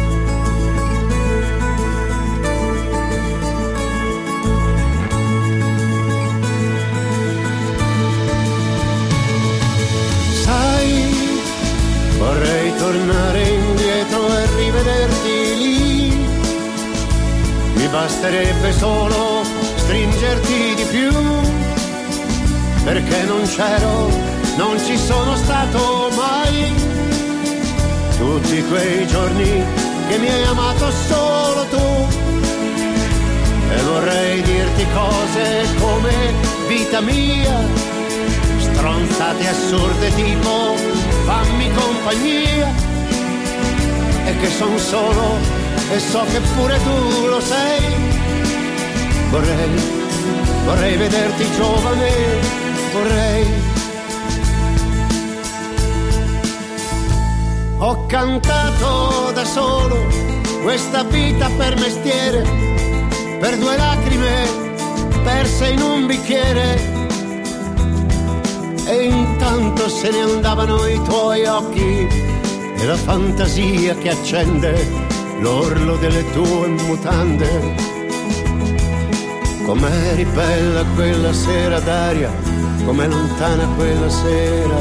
Vorrei tornare indietro e rivederti lì, mi basterebbe solo stringerti di più, perché non c'ero, non ci sono stato mai, tutti quei giorni che mi hai amato solo tu, e vorrei dirti cose come vita mia, stronzate assurde tipo fammi compagnia, e che son solo e so che pure tu lo sei. Vorrei, vorrei vederti giovane, vorrei. Ho cantato da solo questa vita per mestiere, per due lacrime perse in un bicchiere. E intanto se ne andavano i tuoi occhi e la fantasia che accende l'orlo delle tue mutande. Com'eri bella quella sera d'aria, com'è lontana quella sera.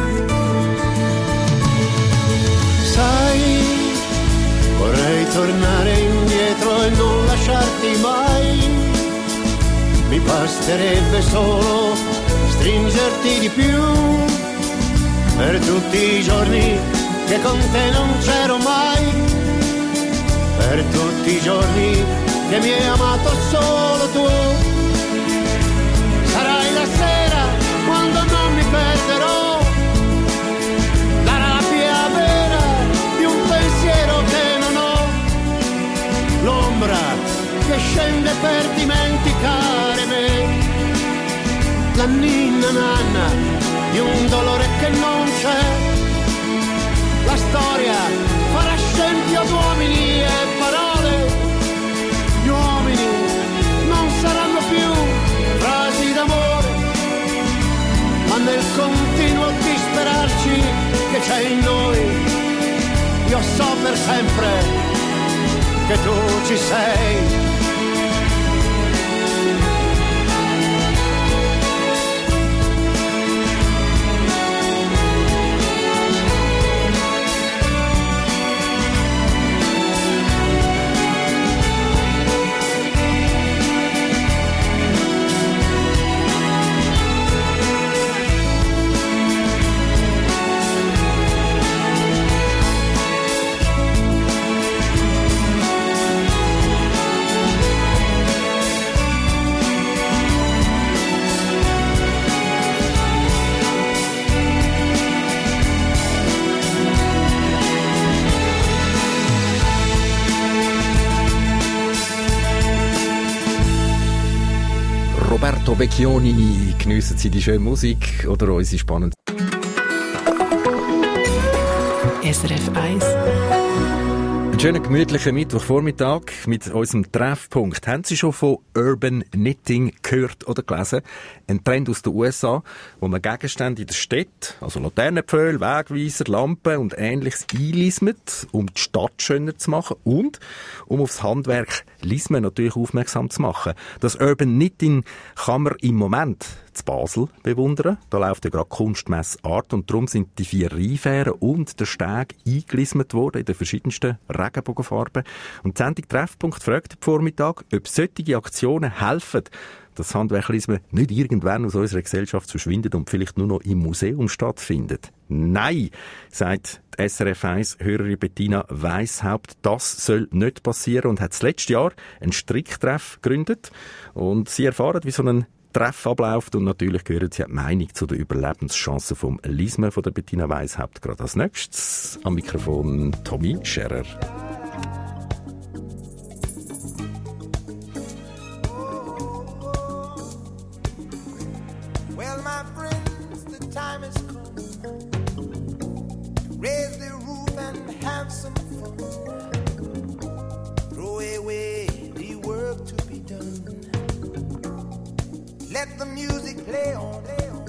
Sai, vorrei tornare basterebbe solo stringerti di più. Per tutti i giorni che con te non c'ero mai, per tutti i giorni che mi hai amato solo tu. Sarai la sera quando non mi perderò, la rabbia vera di un pensiero che non ho, l'ombra che scende per dimenticare me, la ninna nanna di un dolore che non c'è. La storia farà scempio d'uomini e parole, gli uomini non saranno più frasi d'amore, ma nel continuo disperarci che c'è in noi, io so per sempre che tu ci sei. Roberto Vecchioni, geniessen Sie die schöne Musik oder unsere spannende S R F eins. Einen schönen gemütlichen Mittwochvormittag mit unserem Treffpunkt. Haben Sie schon von Urban Knitting gehört oder gelesen? Ein Trend aus den U S A, wo man Gegenstände in der Stadt, also Laternenpfähle, Wegweiser, Lampen und Ähnliches einlismet, um die Stadt schöner zu machen und um aufs Handwerk Lismen natürlich aufmerksam zu machen. Das Urban Knitting kann man im Moment zu Basel bewundern. Da läuft ja gerade Kunstmesse Art und darum sind die vier Rheinfähren und der Steg eingelismet worden in den verschiedensten Regenbogenfarben. Und die Sendung Treffpunkt fragt am Vormittag, ob solche Aktionen helfen, dass Handwerklismen nicht irgendwann aus unserer Gesellschaft verschwindet und vielleicht nur noch im Museum stattfindet. Nein, sagt die S R F eins-Hörerin Bettina Weishaupt, das soll nicht passieren und hat das letzte Jahr einen Stricktreff gegründet. Und sie erfahren, wie so ein Treff abläuft und natürlich hören Sie die Meinung zu den Überlebenschancen vom Lismen von der Bettina Weishaupt gerade als nächstes. Am Mikrofon Tommy Scherer. Well, my friends, the time has come. Raise the roof and have some fun. Throw away the work to be done. Let the music play on.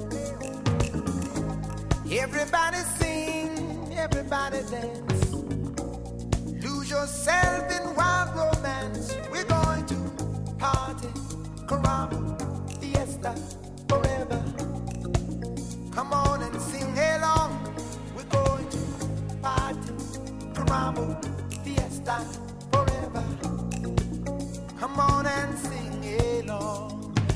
Everybody sing, everybody dance. Lose yourself in wild romance. We're going to party, caramba, fiesta, forever. Come on and sing along. We're going to party, caramba, fiesta, forever. Come on and sing along.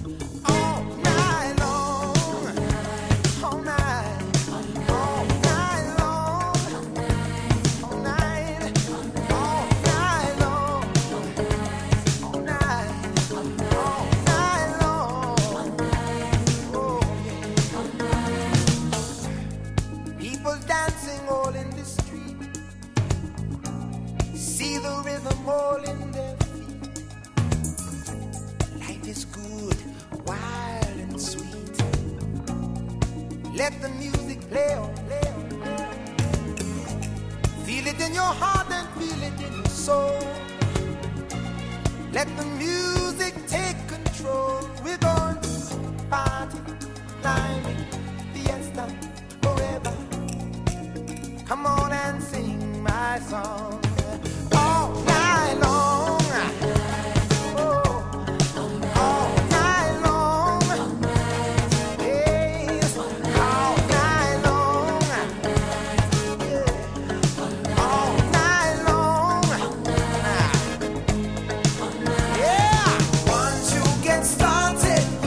All in their feet. Life is good, wild and sweet. Let the music play on, play on, play on. Feel it in your heart and feel it in your soul. Let the music take control. We're going to party, climbing, fiesta, forever. Come on and sing my song. Once you get started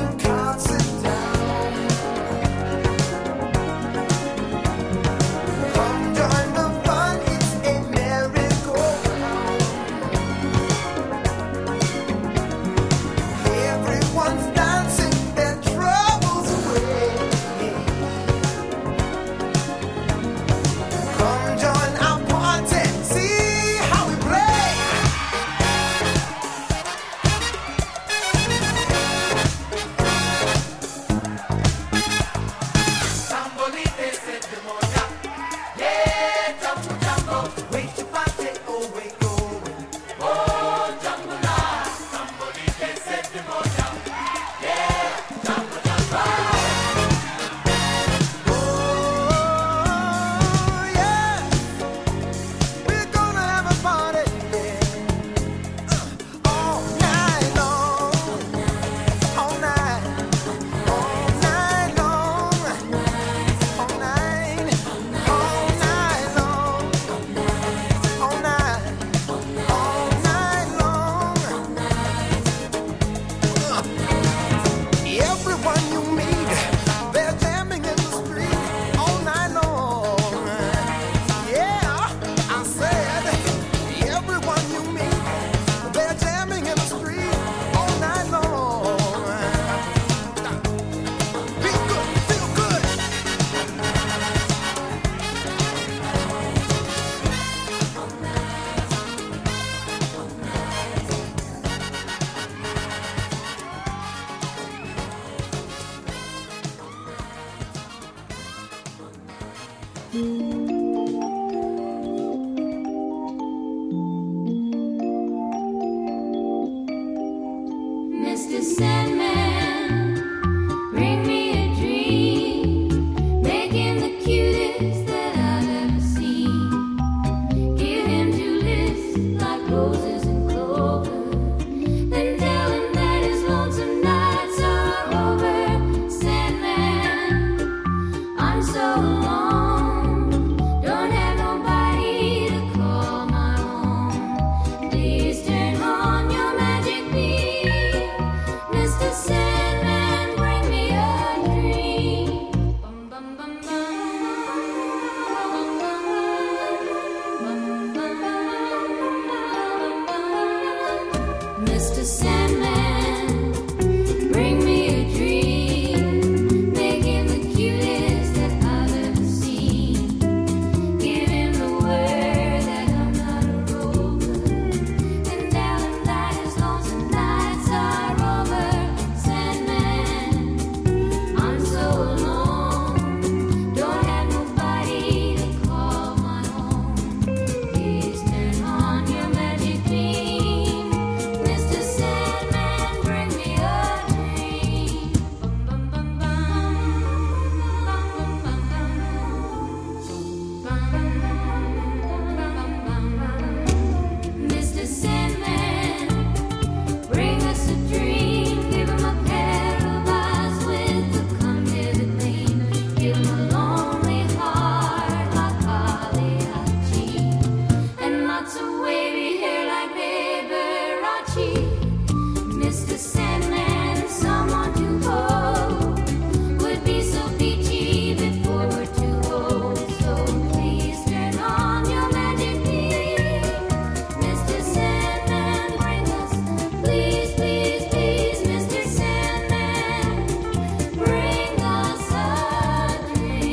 Mister Sandman, bring me a dream, make him the cutest that I've ever seen. Give him two lips like roses and clover, then tell him that his lonesome nights are over. Sandman, I'm so alone, don't have nobody to call my own. Please turn on your magic beam, Mister Sandman, bring me a dream. Bum, bum, bum, bum. Bum, bum, bum. Mister Sandman, bring me a dream, make him the cutest that I've ever seen. Give him the word that I'm not a rover, and tell him that his lonesome nights are over. Sandman, I'm so alone, don't have nobody to call my own. Please turn on your magic beam, Mister Sandman, bring me a dream. Bum, bum, bum, bum. Mister Sandman, bring us a dream. Give him a pair of eyes with a come-hither gleam. Give him a lonely heart like Pagliacci, and lots of wavy hair like Liberace. Mister Sandman, someone to hold, would be so peachy before we're too old. So please turn on your magic beam, Mister Sandman, bring us, please, please, please, Mister Sandman, bring us a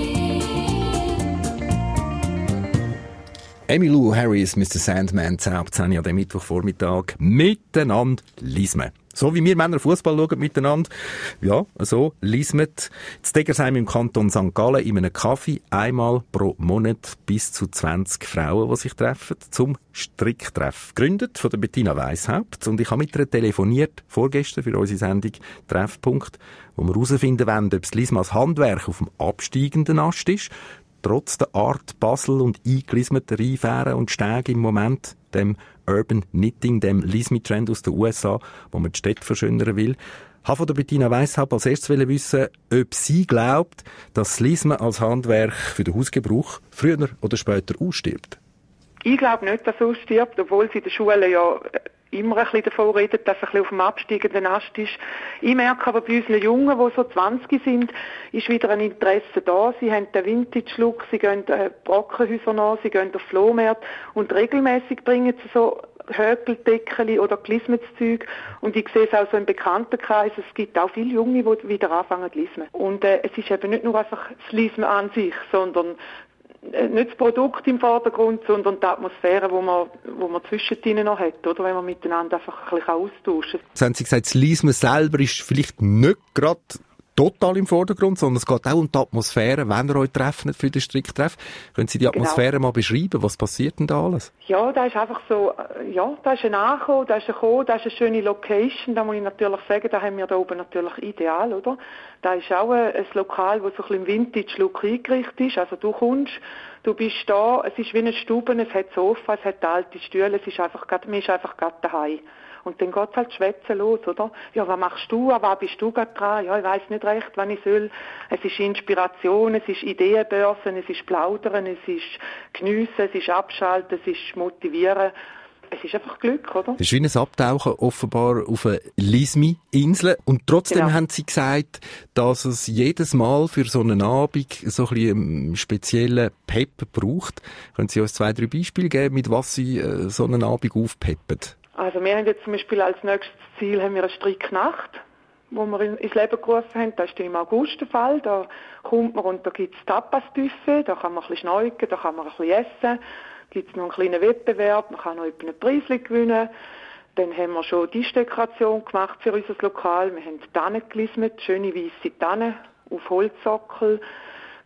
dream. Emmylou Harris, Mister Sandman, zehn ab zehn an dem Mittwochvormittag. Miteinander liesmen. So wie wir Männer Fußball schauen miteinander. Ja, so liesmen. In Degersheim im Kanton Sankt Gallen in einem Kaffee einmal pro Monat bis zu zwanzig Frauen, die sich treffen, zum Stricktreff. Gegründet von der Bettina Weishaupt. Und ich habe mit ihr telefoniert, vorgestern für unsere Sendung Treffpunkt, wo wir herausfinden wollen, ob das Liesmen als Handwerk auf dem absteigenden Ast ist, trotz der Art Basel und eingelismeten Reifähren und Stege im Moment, dem Urban Knitting, dem Liesmi-Trend aus den U S A, wo man die Städte verschönern will. Ich wollte von der Bettina Weishaupt als erstes wissen, ob sie glaubt, dass das Liesmen als Handwerk für den Hausgebrauch früher oder später ausstirbt. Ich glaube nicht, dass es ausstirbt, obwohl sie in den Schulen ja immer ein bisschen davon redet, dass es ein bisschen auf dem absteigenden Ast ist. Ich merke aber bei unseren Jungen, die so zwanzig sind, ist wieder ein Interesse da. Sie haben den Vintage-Look, sie gehen äh, Brockenhäuser nach, sie gehen auf Flohmärkte und regelmäßig bringen sie so Hökeldeckeli oder gelismetes Zeug. Und ich sehe es auch so im Bekanntenkreis, es gibt auch viele Junge, die wieder anfangen zu lismen. Und äh, es ist eben nicht nur einfach das Lismen an sich, sondern nicht das Produkt im Vordergrund, sondern die Atmosphäre, die man, wo man zwischendrin noch hat, oder? Wenn man miteinander einfach ein bisschen austauschen kann. Jetzt haben Sie gesagt, das Liesmen selber ist vielleicht nicht gerade total im Vordergrund, sondern es geht auch um die Atmosphäre, wenn ihr euch treffen für den Stricktreff. Können Sie die Atmosphäre genau mal beschreiben? Was passiert denn da alles? Ja, da ist einfach so, ja, da ist ein Ankommen, da ist ein Kommen, da ist eine schöne Location, da muss ich natürlich sagen, da haben wir da oben natürlich ideal, oder? Da ist auch ein, ein Lokal, das so ein bisschen im Vintage-Look eingerichtet ist, also du kommst, du bist da, es ist wie eine Stube, es hat Sofa, es hat alte Stühle, es ist einfach grad, man ist einfach gerade daheim. Und dann geht's halt schwätzen los, oder? Ja, was machst du? Was bist du gerade dran? Ja, ich weiss nicht recht, wann ich soll. Es ist Inspiration, es ist Ideenbörsen, es ist Plaudern, es ist Geniessen, es ist Abschalten, es ist Motivieren. Es ist einfach Glück, oder? Es ist wie ein Abtauchen offenbar auf eine Lismi-Insel. Und trotzdem genau. haben Sie gesagt, dass es jedes Mal für so einen Abend so ein bisschen einen speziellen Pep braucht. Können Sie uns zwei, drei Beispiele geben, mit was Sie äh, so einen Abend aufpeppen? Also wir haben jetzt zum Beispiel als nächstes Ziel haben wir eine Stricknacht, wo wir ins Leben gerufen haben. Das ist im August der Fall. Da kommt man und da gibt es Tapas-Buffet, da kann man ein bisschen schneuken, da kann man ein bisschen essen. Da gibt es noch einen kleinen Wettbewerb, man kann noch einen Preis gewinnen. Dann haben wir schon die Dekoration gemacht für unser Lokal. Wir haben Tannen gelismet, schöne weisse Tannen auf Holzsockel.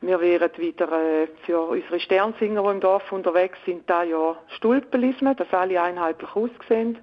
Wir werden wieder äh, für unsere Sternsinger, die im Dorf unterwegs sind, dieses Jahr Stulpen lismen, dass alle einheitlich aussehen.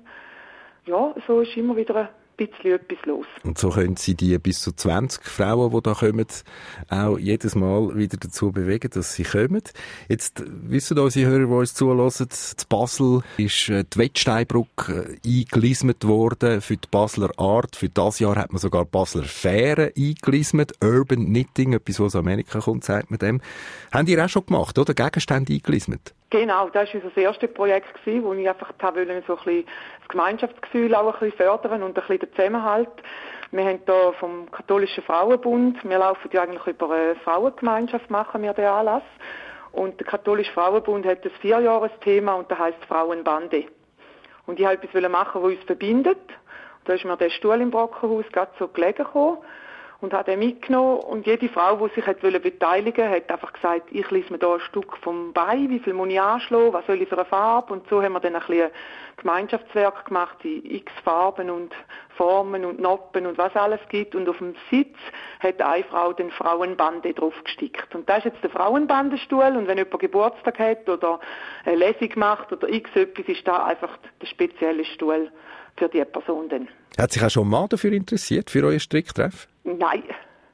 Ja, so ist immer wieder ein bisschen etwas los. Und so können Sie die bis zu zwanzig Frauen, die da kommen, auch jedes Mal wieder dazu bewegen, dass sie kommen. Jetzt wissen unsere Hörer, die uns zuhören, in Basel ist die Wettsteinbrücke eingelismet worden für die Basler Art. Für das Jahr hat man sogar Basler Fähren eingelismet. Urban Knitting, etwas, was aus Amerika kommt, sagt man dem. Haben die auch schon gemacht, oder? Gegenstände eingelismet? Genau, das war unser erstes Projekt, wo ich einfach so ein bisschen das Gemeinschaftsgefühl auch ein bisschen fördern und ein bisschen den Zusammenhalt. Wir haben hier vom Katholischen Frauenbund, wir laufen ja eigentlich über eine Frauengemeinschaft, machen wir den Anlass. Und der Katholische Frauenbund hat ein Vierjahresthema und das heisst Frauenbande. Und ich wollte etwas machen, das uns verbindet. Und da ist mir der Stuhl im Brockenhaus gerade so gelegen gekommen. Und hat den mitgenommen und jede Frau, die sich hat beteiligen wollte, hat einfach gesagt, ich lese mir da ein Stück vom Bein, wie viel muss ich anschlagen, was soll ich für eine Farbe, und so haben wir dann ein bisschen Gemeinschaftswerk gemacht, in x Farben und Formen und Noppen und was alles gibt, und auf dem Sitz hat eine Frau den Frauenbande drauf gestickt. Und das ist jetzt der Frauenbandenstuhl, und wenn jemand Geburtstag hat oder eine Lesung macht oder x etwas, ist da einfach der spezielle Stuhl für die Person dann. Hat sich auch schon ein Mann dafür interessiert, für euer Stricktreff? Nein,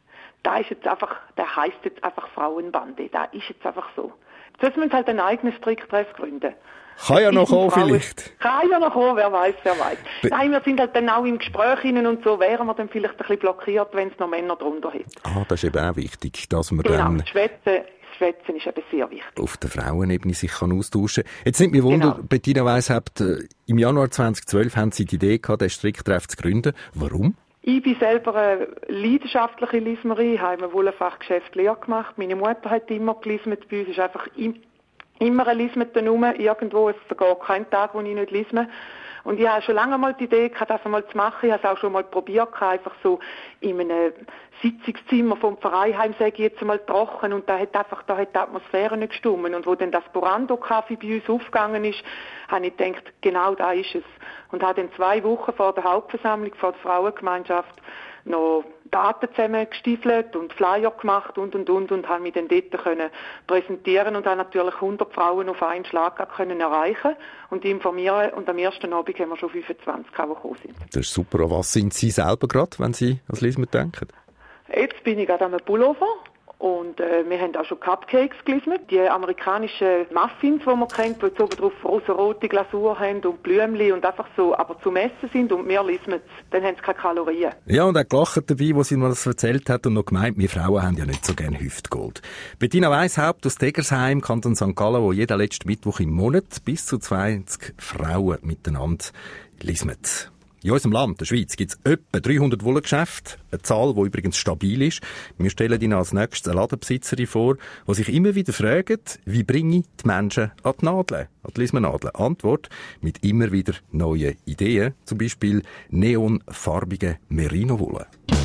da ist jetzt einfach, der heisst jetzt einfach Frauenbande. Da ist jetzt einfach so. Jetzt müssen wir halt einen eigenen Stricktreff gründen. Kann ja noch kommen, vielleicht. Kann ja noch kommen, wer weiß, wer weiß. Be- Nein, wir sind halt dann auch im Gespräch hinein und so wären wir dann vielleicht ein bisschen blockiert, wenn es noch Männer drunter hat. Ah, das ist eben auch wichtig, dass man genau, dann... Schwätzen, Schwätzen ist eben sehr wichtig. Auf der Frauenebene sich kann austauschen. Jetzt nimmt mich Wunder, genau. Bettina Weishaupt, im Januar zweitausendzwölf haben Sie die Idee gehabt, den Stricktreff zu gründen. Warum? Ich bin selber eine leidenschaftliche Lismerei, ich habe im Wollfachgeschäft Lehre gemacht. Meine Mutter hat immer gelismet, bei uns ist einfach immer ein Lismeten rum, irgendwo, es vergeht kein Tag, wo ich nicht lisme. Und ich habe schon lange mal die Idee gehabt, das einmal zu machen. Ich habe es auch schon mal probiert, einfach so in einem Sitzungszimmer vom Verein, sage ich jetzt mal, trocken. Und da hat einfach, da hat die Atmosphäre nicht gestimmt. Und wo dann das Borando-Kaffee bei uns aufgegangen ist, habe ich gedacht, genau da ist es. Und habe dann zwei Wochen vor der Hauptversammlung, vor der Frauengemeinschaft, noch Daten zusammengestiefelt und Flyer gemacht und und und und habe mich dann dort können präsentieren und habe natürlich hundert Frauen auf einen Schlag können erreichen und informieren, und am ersten Abend haben wir schon fünfundzwanzig, die gekommen sind. Das ist super. Und was sind Sie selber gerade, wenn Sie als Lismet denken? Jetzt bin ich gerade am Pullover. Und äh, wir haben auch schon Cupcakes gelismet. Die amerikanischen Muffins, die man kennt, die jetzt oben drauf rosa-rote Glasur haben und Blümchen und einfach so, aber zum Essen sind und wir lismen es. Dann haben sie keine Kalorien. Ja, und auch gelacht dabei, wo sie mir das erzählt hat und noch gemeint, wir Frauen haben ja nicht so gerne Hüftgold. Bettina Weishaupt aus Tegersheim, Kanton Sankt Gallen, wo jeder letzte Mittwoch im Monat bis zu zwanzig Frauen miteinander lismet. In unserem Land, der Schweiz, gibt es etwa dreihundert Wollgeschäfte, eine Zahl, die übrigens stabil ist. Wir stellen Ihnen als nächstes eine Ladenbesitzerin vor, die sich immer wieder fragt, wie bringe ich die Menschen an die Nadeln, an die Lismennadeln? Antwort, mit immer wieder neuen Ideen, zum Beispiel neonfarbige Merino-Wolle.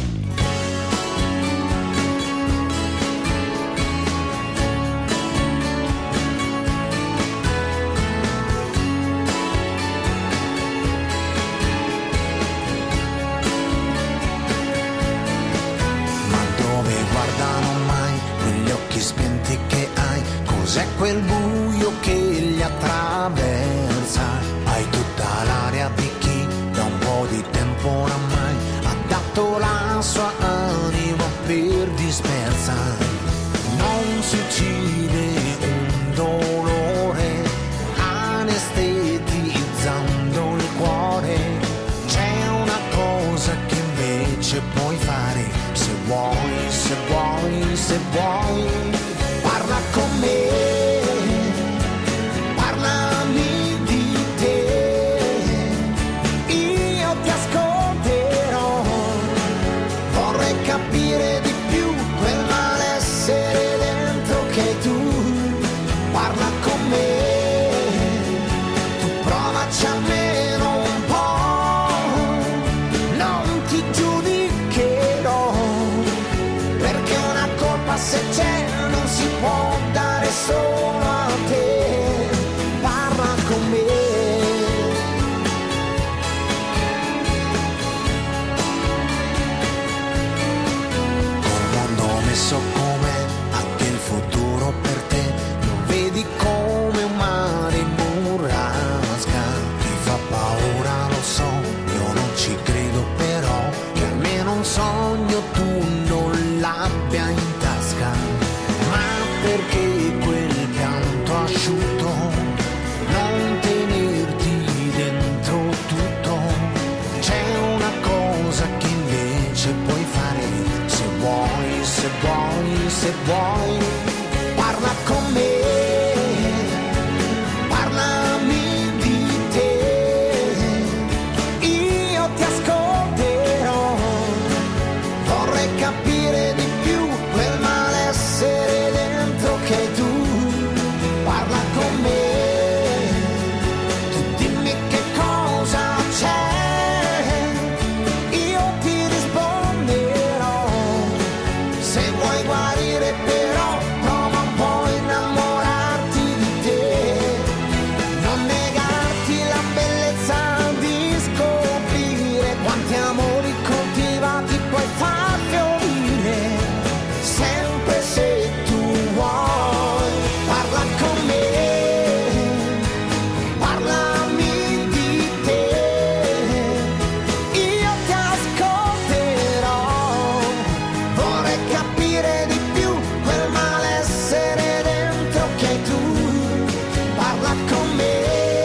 Cos'è quel buio che li attraversa? Hai tutta l'aria di chi da un po' di tempo oramai ha dato la sua anima per dispersa. Non si uccide un dolore anestetizzando il cuore. C'è una cosa che invece puoi fare, se vuoi, se vuoi, se vuoi. Parla con me, parlami di te, io ti ascolterò, vorrei capire di più quel malessere dentro che hai tu. Parla con me, tu provaci almeno un po', non ti giudicherò, perché una colpa se c'è non si può dare solo se vuoi parla con me, parlami di te, io ti ascolterò, vorrei capire di più quel malessere dentro che hai tu, parla con me, tu dimmi che cosa c'è, io ti risponderò, se vuoi guarire però prova un po' a innamorarti di te, non negarti la bellezza di scoprire quanti amori coltivati puoi far fiorire, sempre se tu vuoi, parla con me, parlami di te, io ti ascolterò, vorrei capire di più quel malessere dentro che hai tu, parla con me,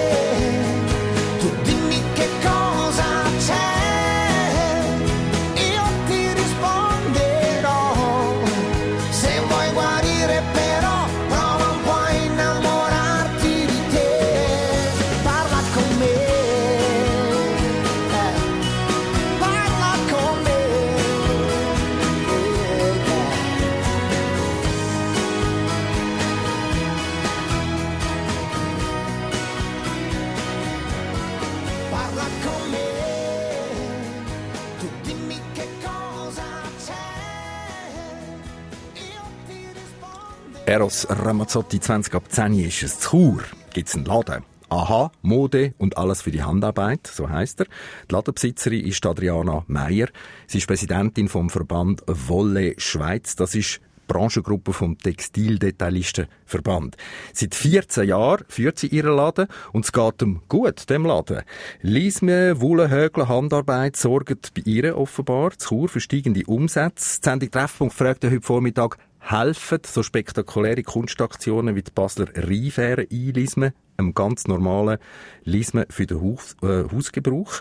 tu dimmi che cosa c'è, io ti risponderò, se vuoi guarire però prova un po' a innamorarti di te, parla con me, eh, parla con me, parla con me, tu dimmi che cosa c'è, io ti rispondo. Eros Ramazzotti, zwanzig ab zehn ist es. Zu Chur gibt's einen Laden. Aha, Mode und alles für die Handarbeit, so heisst er. Die Ladenbesitzerin ist Adriana Meyer. Sie ist Präsidentin vom Verband Wolle Schweiz. Das ist die Branchengruppe vom Textildetailistenverband. Seit vierzehn Jahren führt sie ihren Laden und es geht ihm gut, dem Laden. Liesme, Wolle, Högle, Handarbeit sorgen bei ihr offenbar zu Chur für steigende Umsätze. Die Sendung Treffpunkt fragt heute Vormittag, helfen so spektakuläre Kunstaktionen wie die Basler Rheinfähre einlismen, einem ganz normalen Lismen für den Haus, äh, Hausgebrauch.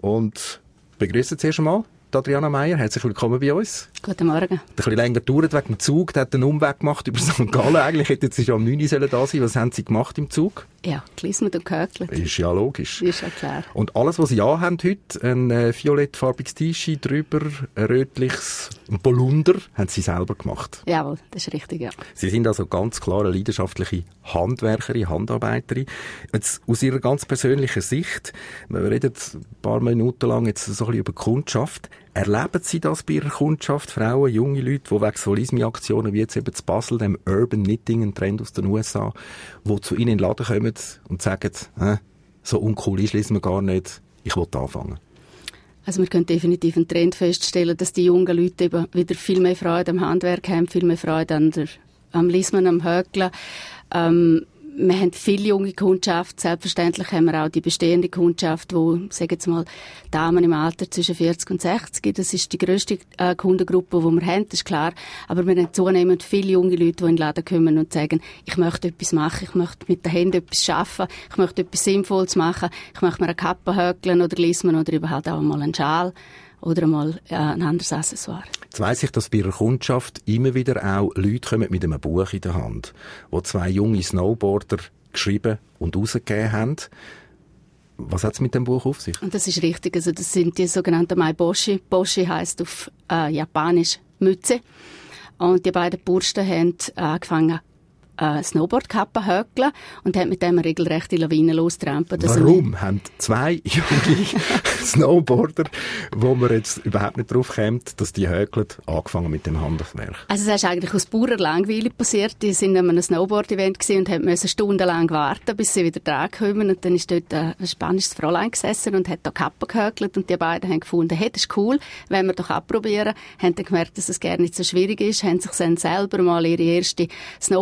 Und begrüßen zuerst einmal Adriana Meyer, herzlich willkommen bei uns. Guten Morgen. Ein bisschen länger gedauert wegen dem Zug, der hat einen Umweg gemacht über Sankt Gallen. Eigentlich hätten Sie schon am neun Uhr da sein. Was haben Sie gemacht im Zug? Ja, gelismet und gehökelt. Ist ja logisch. Ist ja klar. Und alles, was Sie anhaben heute, ein äh, violettfarbiges T-Shirt drüber, ein rötliches, ein Polunder, haben Sie selber gemacht. Jawohl, das ist richtig, ja. Sie sind also ganz klar eine leidenschaftliche Handwerkerin, Handarbeiterin. Jetzt aus Ihrer ganz persönlichen Sicht, wir reden ein paar Minuten lang jetzt so ein bisschen über Kundschaft. Erleben Sie das bei Ihrer Kundschaft, Frauen, junge Leute, die wegen Solismi-Aktionen wie jetzt eben zu Basel, dem Urban Knitting, ein Trend aus den U S A, die zu Ihnen in den Laden kommen und sagen, äh, so uncool ist Lismen gar nicht, ich will anfangen? Also wir können definitiv einen Trend feststellen, dass die jungen Leute eben wieder viel mehr Freude am Handwerk haben, viel mehr Freude an der, am Lismen, am Hökeln. Ähm, wir haben viele junge Kundschaft. Selbstverständlich haben wir auch die bestehende Kundschaft, wo, sagen wir mal, Damen im Alter zwischen vierzig und sechzig. Das ist die grösste äh, Kundengruppe, die wir haben, das ist klar. Aber wir haben zunehmend viele junge Leute, die in den Laden kommen und sagen, ich möchte etwas machen, ich möchte mit den Händen etwas schaffen, ich möchte etwas Sinnvolles machen, ich möchte mir eine Kappe hökeln oder lismen oder überhaupt auch mal einen Schal oder mal äh, ein anderes Accessoire. Jetzt weiss ich, dass bei Ihrer Kundschaft immer wieder auch Leute kommen mit einem Buch in der Hand, wo zwei junge Snowboarder geschrieben und rausgegeben haben. Was hat es mit dem Buch auf sich? Und das ist richtig. Also das sind die sogenannten Maiboshi. Boshi heisst auf äh, Japanisch Mütze. Und die beiden Burschen haben angefangen, äh, Snowboardkappen hökeln und haben mit dem eine regelrechte Lawine lostrampen. Warum wir... haben zwei junge Snowboarder, wo man jetzt überhaupt nicht drauf kommt, dass die hökeln, angefangen mit dem Handwerk? Also es ist eigentlich aus purer Langweile passiert. Die sind an einem Snowboard-Event gewesen und mussten stundenlang warten, bis sie wieder dran kommen. Und dann ist dort ein spanisches Fräulein gesessen und hat da Kappen gehökelt. Und die beiden haben gefunden, hey, das ist cool, wollen wir doch abprobieren. Haben dann gemerkt, dass es gar nicht so schwierig ist, haben sich dann selber mal ihre erste Snowboardkappe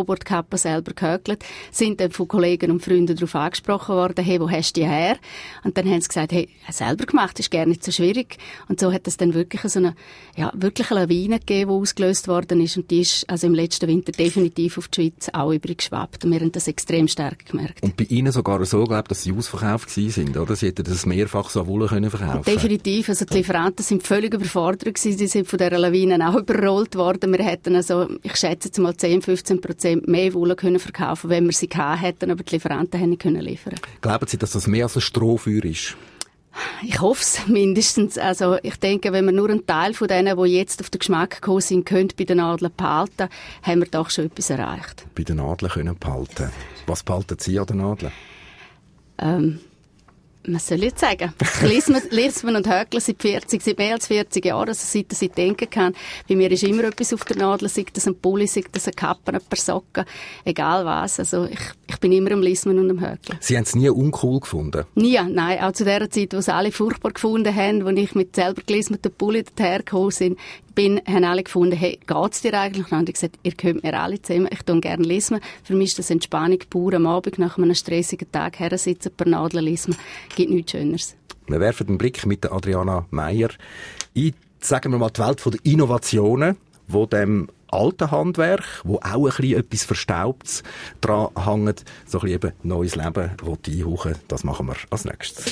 Kappe selber gehökelt, sind dann von Kollegen und Freunden darauf angesprochen worden, hey, wo hast du die her? Und dann haben sie gesagt, hey, selber gemacht, ist gar nicht so schwierig. Und so hat es dann wirklich so eine, ja, wirklich eine Lawine gegeben, die ausgelöst worden ist. Und die ist also im letzten Winter definitiv auf die Schweiz auch übergeschwappt. Und wir haben das extrem stark gemerkt. Und bei Ihnen sogar so, glaube ich, dass Sie ausverkauft gewesen sind, oder? Sie hätten das mehrfach so wohl können verkaufen. Definitiv. Also die Lieferanten sind völlig überfordert gewesen. Sie sind von dieser Lawine auch überrollt worden. Wir hätten also, ich schätze jetzt mal zehn, fünfzehn Prozent mehr Wolle können verkaufen, wenn wir sie gehabt hätten, aber die Lieferanten haben nicht können liefern. Glauben Sie, dass das mehr als ein Strohfeuer ist? Ich hoffe es mindestens. Also ich denke, wenn wir nur einen Teil von denen, die jetzt auf den Geschmack gekommen sind, können bei den Nadeln behalten, haben wir doch schon etwas erreicht. Bei den Nadeln können behalten. Was behalten Sie an den Nadeln? Ähm, was soll ich jetzt sagen? Lismen und Höckler seit vierzig, seit mehr als vierzig Jahren, also seit ich denken kann. Bei mir ist immer etwas auf der Nadel, sei das ein Pulli, sei das eine Kappe, ein paar Socken, egal was. Also ich, ich bin immer am Lismen und am Höckler. Sie haben es nie uncool gefunden? Nie, nein. Auch zu der Zeit, wo es alle furchtbar gefunden haben, wo ich mit selber gelismeten Pulli daher gekommen bin, bin, haben alle gefunden, hey, geht's dir eigentlich? Und ich gesagt, ihr könnt mir alle zusammen, ich tue gerne lismen. Für mich ist das Entspannung pur am Abend, nach einem stressigen Tag her sitzen, ein paar Nadeln lismen. Gibt nichts Schöneres. Wir werfen den Blick mit der Adriana Meier in, sagen wir mal, die Welt der Innovationen, wo dem alten Handwerk, wo auch ein bisschen etwas Verstaubtes dran hängt, so ein bisschen eben neues Leben einhauchen. Das machen wir als nächstes.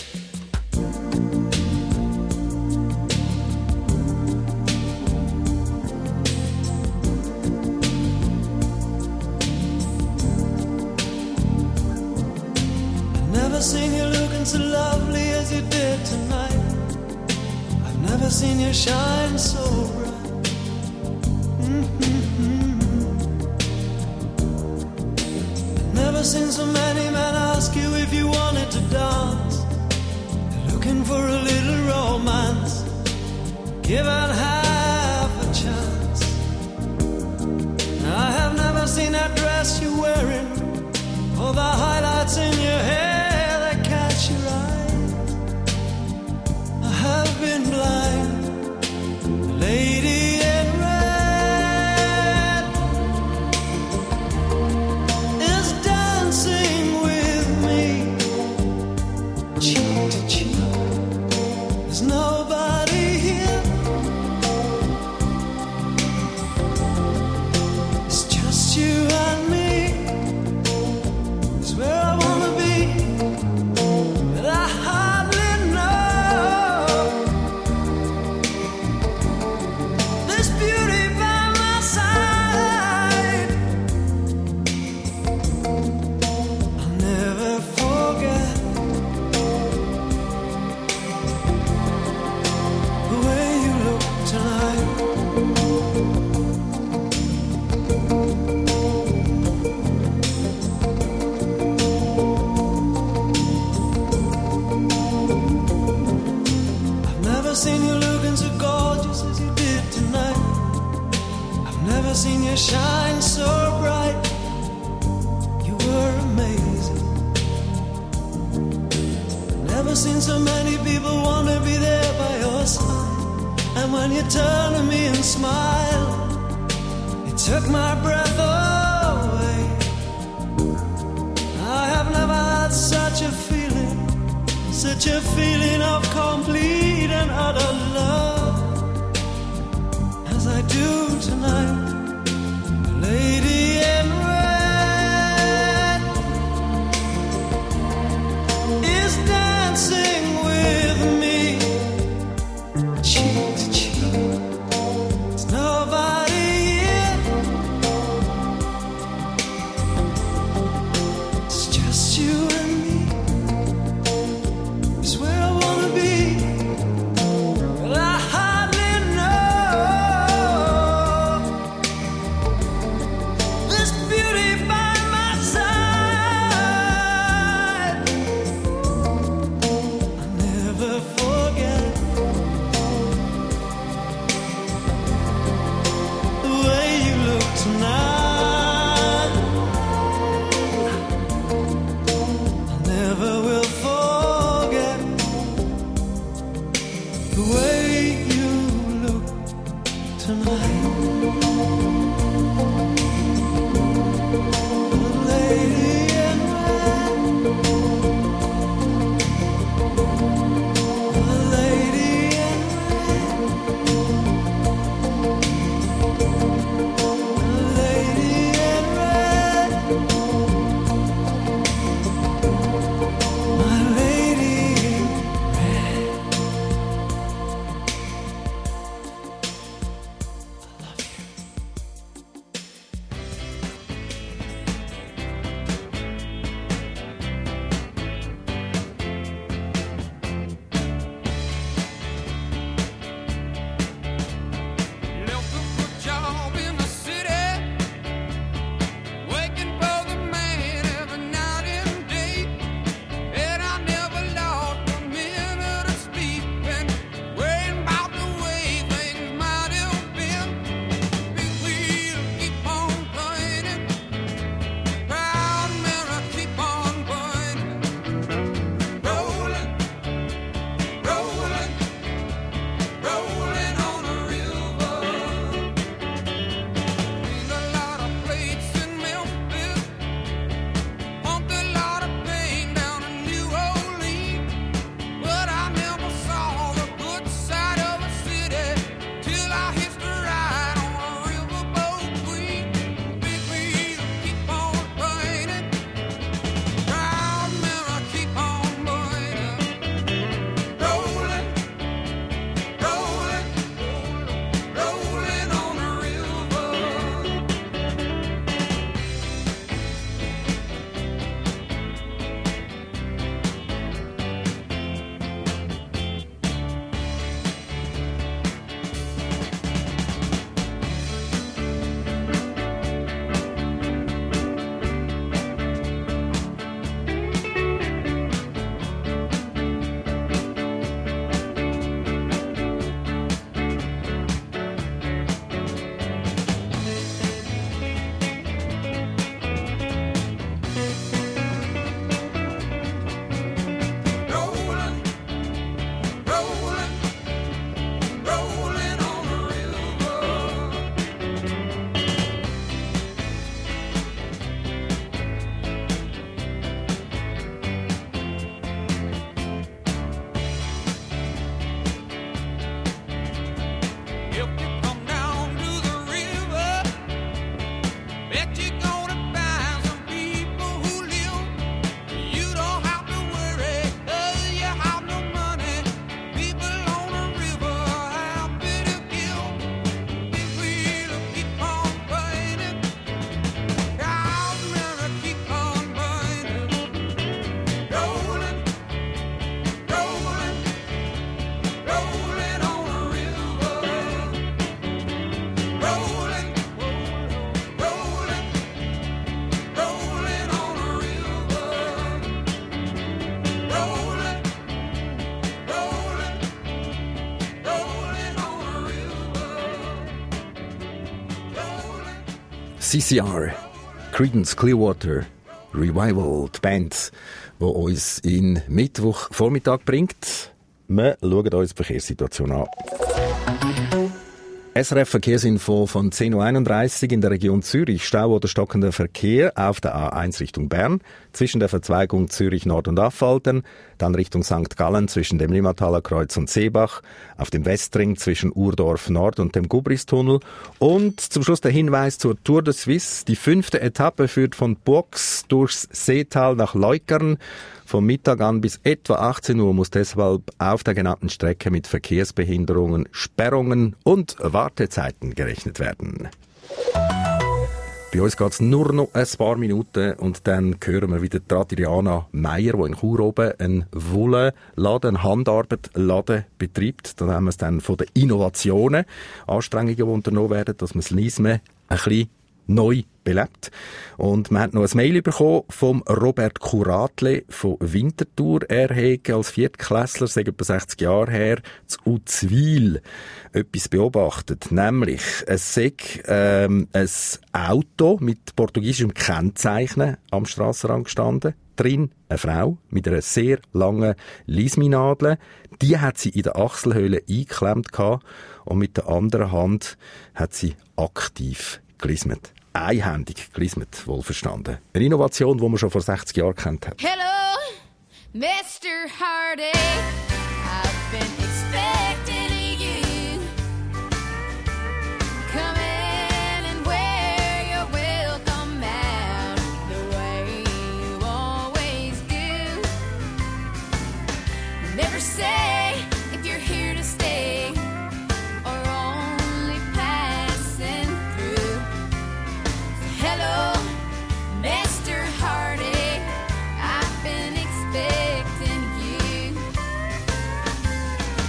Never seen you looking so lovely as you did tonight. I've never seen you shine so bright. Mm-hmm. Never seen so many men ask you if you wanted to dance. They're looking for a little romance, given half a chance. I have never seen that dress you're wearing, or the highlights in your hair. Your eyes. I have been blind, the lady in red is dancing with me, cheek to cheek. There's nobody here, it's just you and me. It's where I wanna be. Seen you shine so bright, you were amazing. Never seen so many people want to be there by your side. And when you turn to me and smile, it took my breath away. I have never had such a feeling, such a feeling of complete and utter love as I do tonight. Lady in red is dancing with me, cheek to cheek. There's nobody here, it's just you and me. It's where I wanna be, but I hardly know. C C R, Creedence Clearwater Revival, die Band, die uns in Mittwochvormittag bringt. Wir schauen uns die Verkehrssituation an. S R F Verkehrsinfo von zehn Uhr einunddreißig in der Region Zürich. Stau oder stockender Verkehr auf der A eins Richtung Bern, zwischen der Verzweigung Zürich Nord und Affaltern, dann Richtung Sankt Gallen zwischen dem Limmataler Kreuz und Seebach, auf dem Westring zwischen Urdorf Nord und dem Gubristunnel und zum Schluss der Hinweis zur Tour de Suisse. Die fünfte Etappe führt von Bourgs durchs Seetal nach Leukern. Vom Mittag an bis etwa achtzehn Uhr muss deshalb auf der genannten Strecke mit Verkehrsbehinderungen, Sperrungen und Wartezeiten gerechnet werden. Bei uns geht es nur noch ein paar Minuten und dann hören wir wieder Adriana Meyer, die in Chur oben einen Wollenladen, einen Handarbeitladen betreibt. Da haben wir es dann von den Innovationen, Anstrengungen, die unternommen werden, dass man das Lisme ein bisschen neu belebt. Und man hat noch ein Mail bekommen vom Robert Kuratle von Winterthur. Er hat als Viertklässler, seit etwa sechzig Jahre her, zu Uzwil etwas beobachtet. Nämlich, es sei ähm, ein Auto mit portugiesischem Kennzeichen am Strassenrand gestanden. Drin eine Frau mit einer sehr langen Lisminadel. Die hat sie in der Achselhöhle eingeklemmt gehabt und mit der anderen Hand hat sie aktiv gelismet. Einhändig gelismet, wohlverstanden. Eine Innovation, die man schon vor sechzig Jahren kennt hat. Hello, Mister Hardy. I've been expecting you. Come in and wear your welcome out the way you always do. Never say if you're here to stay or only passing through. Hello, Mister Hardy, I've been expecting you.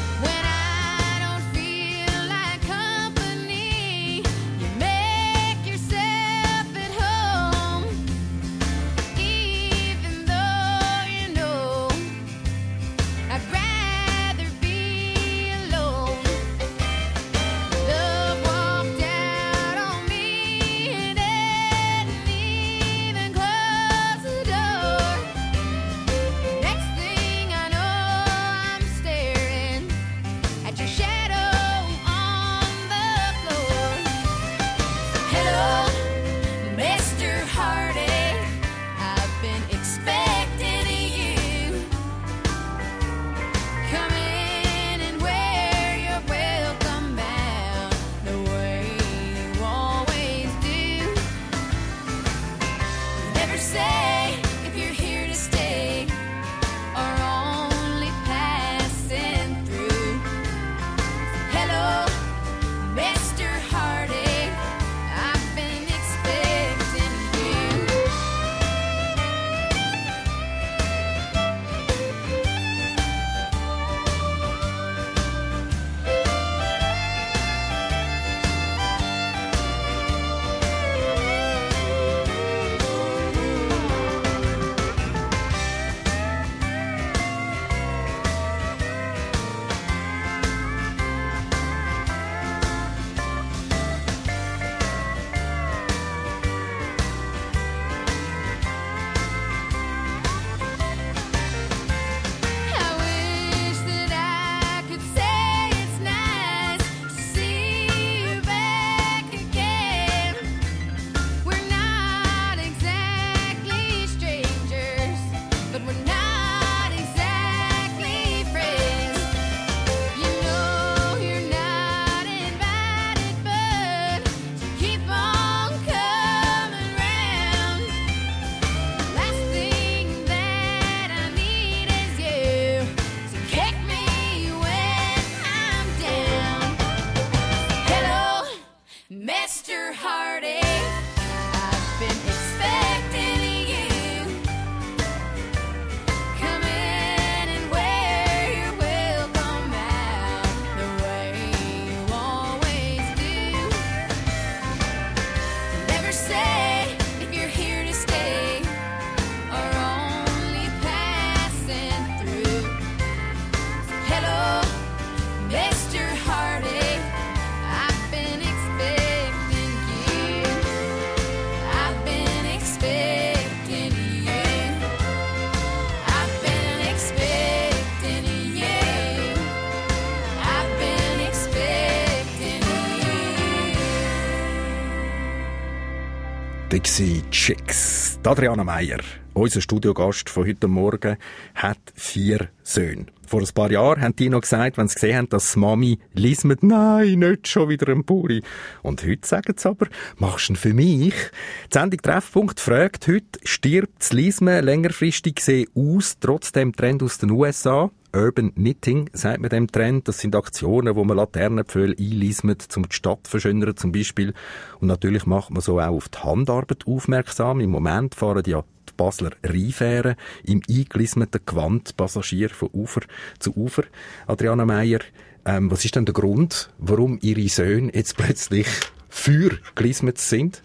Da war Chicks. Adriana Meier, unser Studiogast von heute Morgen, hat vier Söhne. Vor ein paar Jahren haben die noch gesagt, wenn sie gesehen haben, dass Mami lismet, nein, nicht schon wieder ein Puri. Und heute sagen sie aber, machst du ihn für mich? Die Sendung Treffpunkt fragt heute, stirbt das Lismen längerfristig gesehen aus, trotz dem Trend aus den U S A? Urban Knitting, sagt man dem Trend. Das sind Aktionen, wo man Laternenpfähle einlismet, um die Stadt zu verschönern zum Beispiel. Und natürlich macht man so auch auf die Handarbeit aufmerksam. Im Moment fahren ja die Basler Rheinfähren im eingelismeten Gewand Passagier von Ufer zu Ufer. Adriana Meier, ähm, was ist denn der Grund, warum Ihre Söhne jetzt plötzlich für gelismet sind?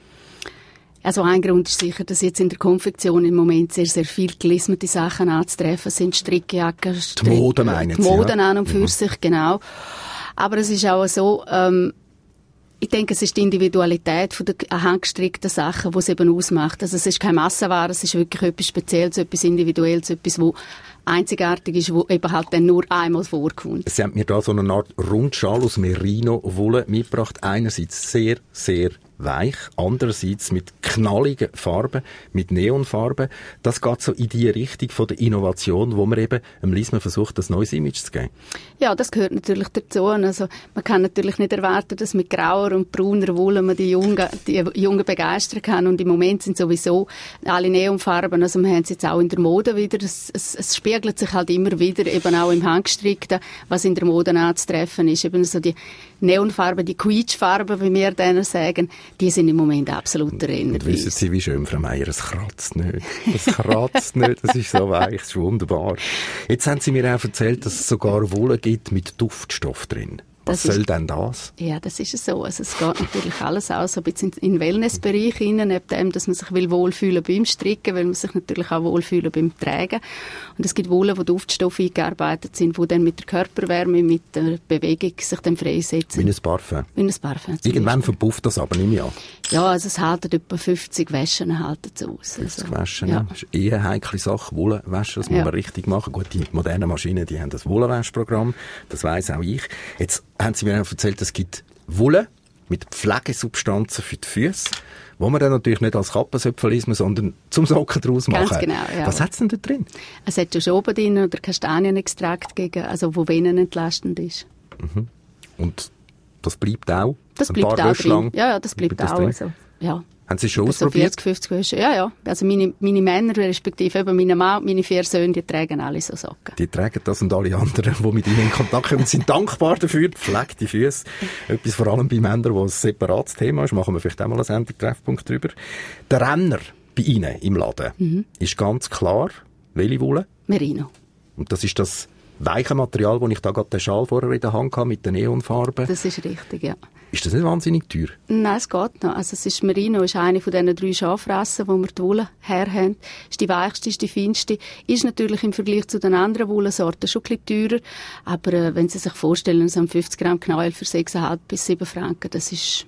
Also ein Grund ist sicher, dass jetzt in der Konfektion im Moment sehr, sehr viel gelismete Sachen anzutreffen sind. Strickjacken, Strick, die Mode meinen die Mode ja. an und für mhm. sich, genau. Aber es ist auch so, ähm, ich denke, es ist die Individualität von der handgestrickten Sachen, die es eben ausmacht. Also es ist keine Massenware, es ist wirklich etwas Spezielles, etwas Individuelles, etwas, was einzigartig ist, wo eben halt dann nur einmal vorkommt. Sie haben mir da so eine Art Rundschal aus Merino-Wolle mitgebracht. Einerseits sehr, sehr weich, andererseits mit knalligen Farben, mit Neonfarben. Das geht so in die Richtung von der Innovation, wo man eben am Lismen versucht, ein neues Image zu geben. Ja, das gehört natürlich dazu. Also, man kann natürlich nicht erwarten, dass mit grauer und brauner Wolle man die Jungen, die Jungen begeistern kann. Und im Moment sind sowieso alle Neonfarben, also wir haben es jetzt auch in der Mode wieder. Es, es, es spiegelt sich halt immer wieder, eben auch im Handgestrickten, was in der Mode anzutreffen ist. Eben so die Neonfarben, die Quietschfarben, wie wir denen sagen, die sind im Moment absolut der Renner. Und wissen Sie, wie schön, Frau Meier, es kratzt nicht. Es kratzt nicht, es ist so weich, es ist wunderbar. Jetzt haben Sie mir auch erzählt, dass es sogar Wolle gibt mit Duftstoff drin. Was das soll ist, denn das? Ja, das ist es so. Also es geht natürlich alles aus, so ein bisschen in den Wellnessbereich hinein, neben dem, dass man sich will wohlfühlen beim Stricken, weil man sich natürlich auch wohlfühlen beim Tragen. Und es gibt Wolle, wo Duftstoffe eingearbeitet sind, die dann mit der Körperwärme, mit der Bewegung sich dann freisetzen. Wie ein Parfum? Wie ein Parfum. Irgendwann verpufft das aber nicht mehr an. Ja, also es halten etwa fünfzig Wäschen halten es aus. fünfzig also, Wäschen, ja. Das ist eher eine heikle Sache. Wollenwäsche, das muss ja. man richtig machen. Gut, die modernen Maschinen, die haben das Wollenwäschprogramm. Das weiss auch ich. Jetzt haben Sie mir auch erzählt, es gibt Wolle mit Pflegesubstanzen für die Füße, wo man dann natürlich nicht als Kappensöpfe lesen, sondern zum Socken draus machen. Ganz genau, ja. Was hat es denn da drin? Es hat ja Schoben drin oder Kastanienextrakt, gegen, also wo venenentlastend ist. Mhm. Und das bleibt auch? Das ein bleibt paar auch Wäsche drin. lang Ja, ja, das bleibt, bleibt das auch. Also, ja. Haben Sie schon so ausprobiert? vierzig, fünfzig Wäsche. Ja, ja. Also meine, meine Männer, respektive eben meine Mann und meine vier Söhne, die tragen alle so Socken. Die tragen das und alle anderen, die mit ihnen in Kontakt kommen, sind dankbar dafür. Pflegt die Füße. Etwas vor allem bei Männern, wo ein separates Thema ist. Machen wir vielleicht auch mal einen Sendung-Treffpunkt drüber. Der Renner bei Ihnen im Laden mhm. ist ganz klar, welche Wolle? Merino. Und das ist das weiche Material, wo ich da gerade den Schal vorher in der Hand hatte, mit den Neonfarben. Das ist richtig, ja. Ist das nicht wahnsinnig teuer? Nein, es geht noch. Also es ist Merino ist eine von diesen drei Schafrassen, wo wir die Wolle her haben. Ist die weichste, ist die feinste. Ist natürlich im Vergleich zu den anderen Wollensorten schon ein bisschen teurer. Aber äh, wenn Sie sich vorstellen, so ein fünfzig Gramm Knäuel für sechs Komma fünf bis sieben Franken, das ist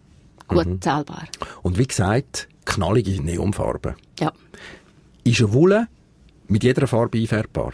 gut mhm. zahlbar. Und wie gesagt, knallige Neonfarben. Ja. Ist eine Wolle mit jeder Farbe einfärbbar?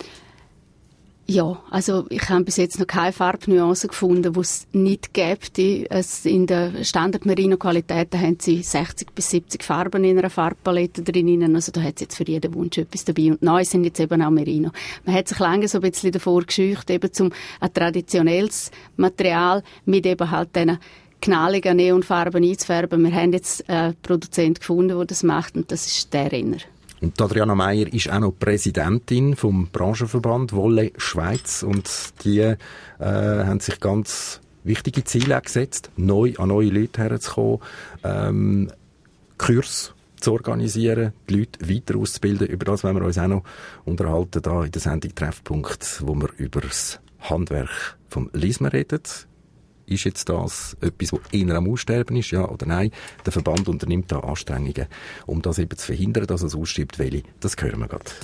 Ja, also ich habe bis jetzt noch keine Farbnuancen gefunden, die es nicht gibt. In der Standard-Merino-Qualität haben sie sechzig bis siebzig Farben in einer Farbpalette drin. Also da hat es jetzt für jeden Wunsch etwas dabei. Und neu sind jetzt eben auch Merino. Man hat sich lange so ein bisschen davor gescheucht, eben zum ein traditionelles Material mit eben halt diesen knalligen Neonfarben einzufärben. Wir haben jetzt einen Produzenten gefunden, der das macht, und das ist der Renner. Und Adriana Meier ist auch noch Präsidentin vom Branchenverband Wolle Schweiz, und die äh, haben sich ganz wichtige Ziele gesetzt, neu an neue Leute herzukommen, ähm, Kurs zu organisieren, die Leute weiter auszubilden. Über das wollen wir uns auch noch unterhalten, da in der Sendung Treffpunkt, wo wir über das Handwerk vom Lismen reden. Ist jetzt das etwas, das eher am Aussterben ist, ja oder nein? Der Verband unternimmt da Anstrengungen, um das eben zu verhindern, dass es ausstirbt. Welche? Das hören wir gerade.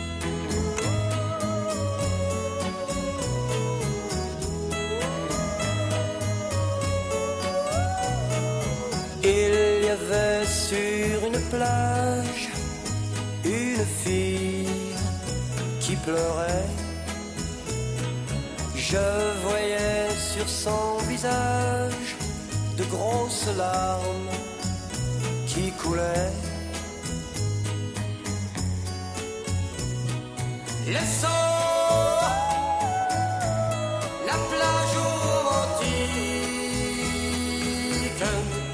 Il y avait sur une plage une fille qui pleurait. Je voyais sur son visage de grosses larmes qui coulait. Laissons la plage romantique.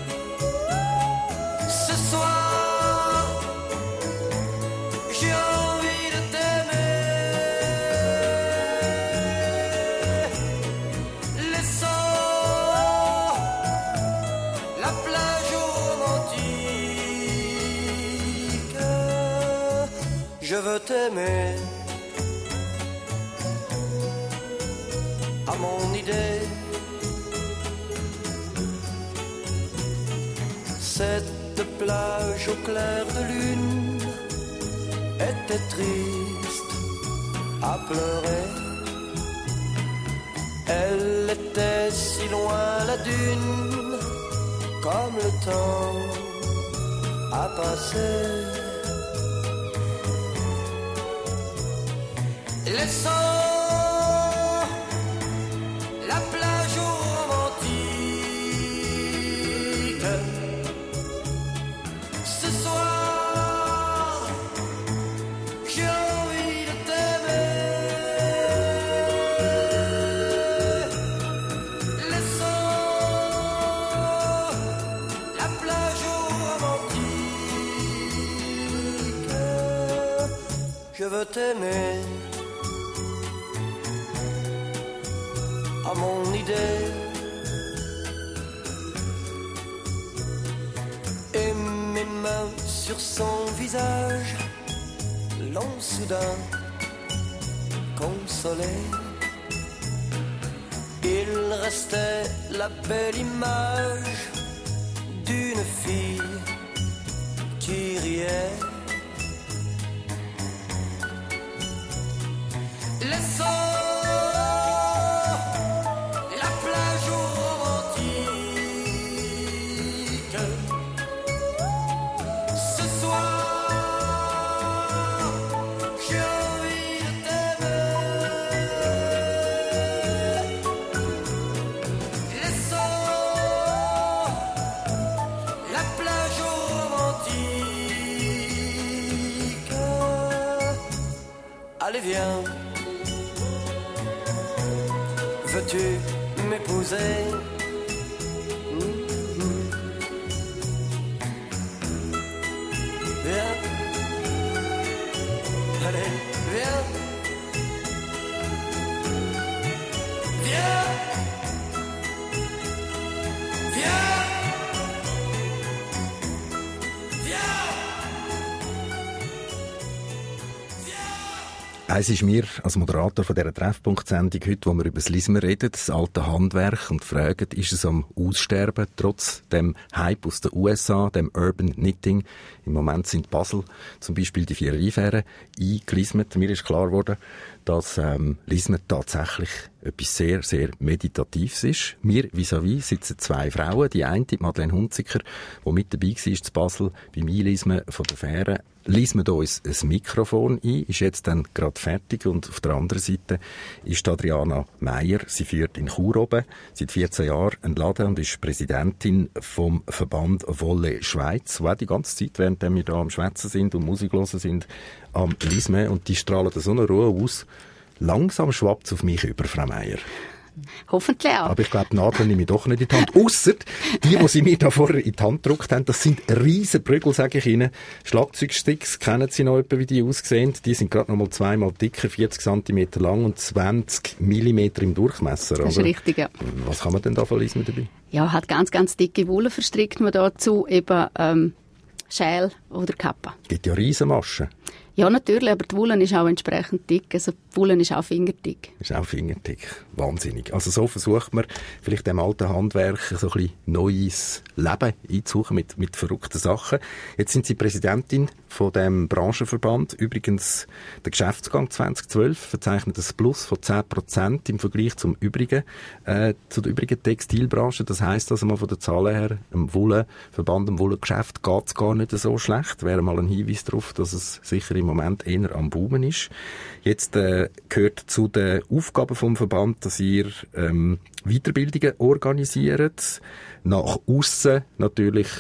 Ce soir, j'ai envie de t'aimer. Laissons la plage romantique. Je veux t'aimer à mon idée. Cette plage au clair de lune était triste à pleurer. Elle était si loin la dune, comme le temps a passé. Laissons la plage romantique. Ce soir, j'ai envie de t'aimer. Laissons la plage romantique. Je veux t'aimer à mon idée. Et mes mains sur son visage l'ont soudain consolé. Il restait la belle image d'une fille qui riait. Laissons allez viens, veux-tu m'épouser? Mm-hmm. Viens, allez viens, viens, viens. Eins ist mir als Moderator von dieser Treffpunkt-Sendung heute, wo wir über das Lismer reden, das alte Handwerk, und fragen, ist es am Aussterben, trotz dem Hype aus den U S A, dem Urban Knitting. Im Moment sind Basel zum Beispiel die vier Rheinfähren eingelismet. Mir ist klar geworden, dass ähm, Lismer tatsächlich etwas sehr, sehr Meditatives ist. Mir vis-à-vis sitzen zwei Frauen. Die eine, die Madeleine Hunziker, die mit dabei war zu Basel beim Einlismen von der Fähre. Liest man uns ein Mikrofon ein, ist jetzt dann gerade fertig, und auf der anderen Seite ist Adriana Meier. Sie führt in Chur oben seit vierzehn Jahren einen Laden und ist Präsidentin vom Verband Wolle Schweiz, wo auch die ganze Zeit, während wir hier am Schwätzen sind und Musik hören sind, am Lismen, und die strahlen da so eine Ruhe aus. Langsam schwappt es auf mich über, Frau Meier. Hoffentlich auch. Aber ich glaube, die Nadel nehme ich doch nicht in die Hand. Ausser die, die sie mir da vorher in die Hand gedruckt haben, das sind riesen Prügel, sage ich Ihnen. Schlagzeugsticks, kennen Sie noch etwa, wie die aussehen? Die sind gerade noch mal zweimal dicker, vierzig Zentimeter lang und zwanzig Millimeter im Durchmesser. Das ist oder? richtig, ja. Was kann man denn da von Lismen dabei? Ja, hat ganz, ganz dicke Wolle verstrickt man dazu, eben ähm, Schäl oder Kappa. Gibt ja riesen Maschen. Ja, natürlich, aber die Wolle ist auch entsprechend dick. Also die Wolle ist auch fingerdick. Ist auch fingerdick. Wahnsinnig. Also so versucht man vielleicht dem alten Handwerk so ein bisschen neues Leben einzusuchen mit, mit verrückten Sachen. Jetzt sind Sie Präsidentin von dem Branchenverband. Übrigens, der Geschäftsgang zwanzig zwölf verzeichnet ein Plus von zehn Prozent im Vergleich zum übrigen, äh, zu der übrigen Textilbranche. Das heisst also mal von der Zahlen her, im Wollenverband, im Wollengeschäft geht es gar nicht so schlecht. Wäre mal ein Hinweis darauf, dass es sicher im Moment eher am Boomen ist. Jetzt äh, gehört zu den Aufgaben vom Verband, dass ihr ähm, Weiterbildungen organisiert. Nach aussen natürlich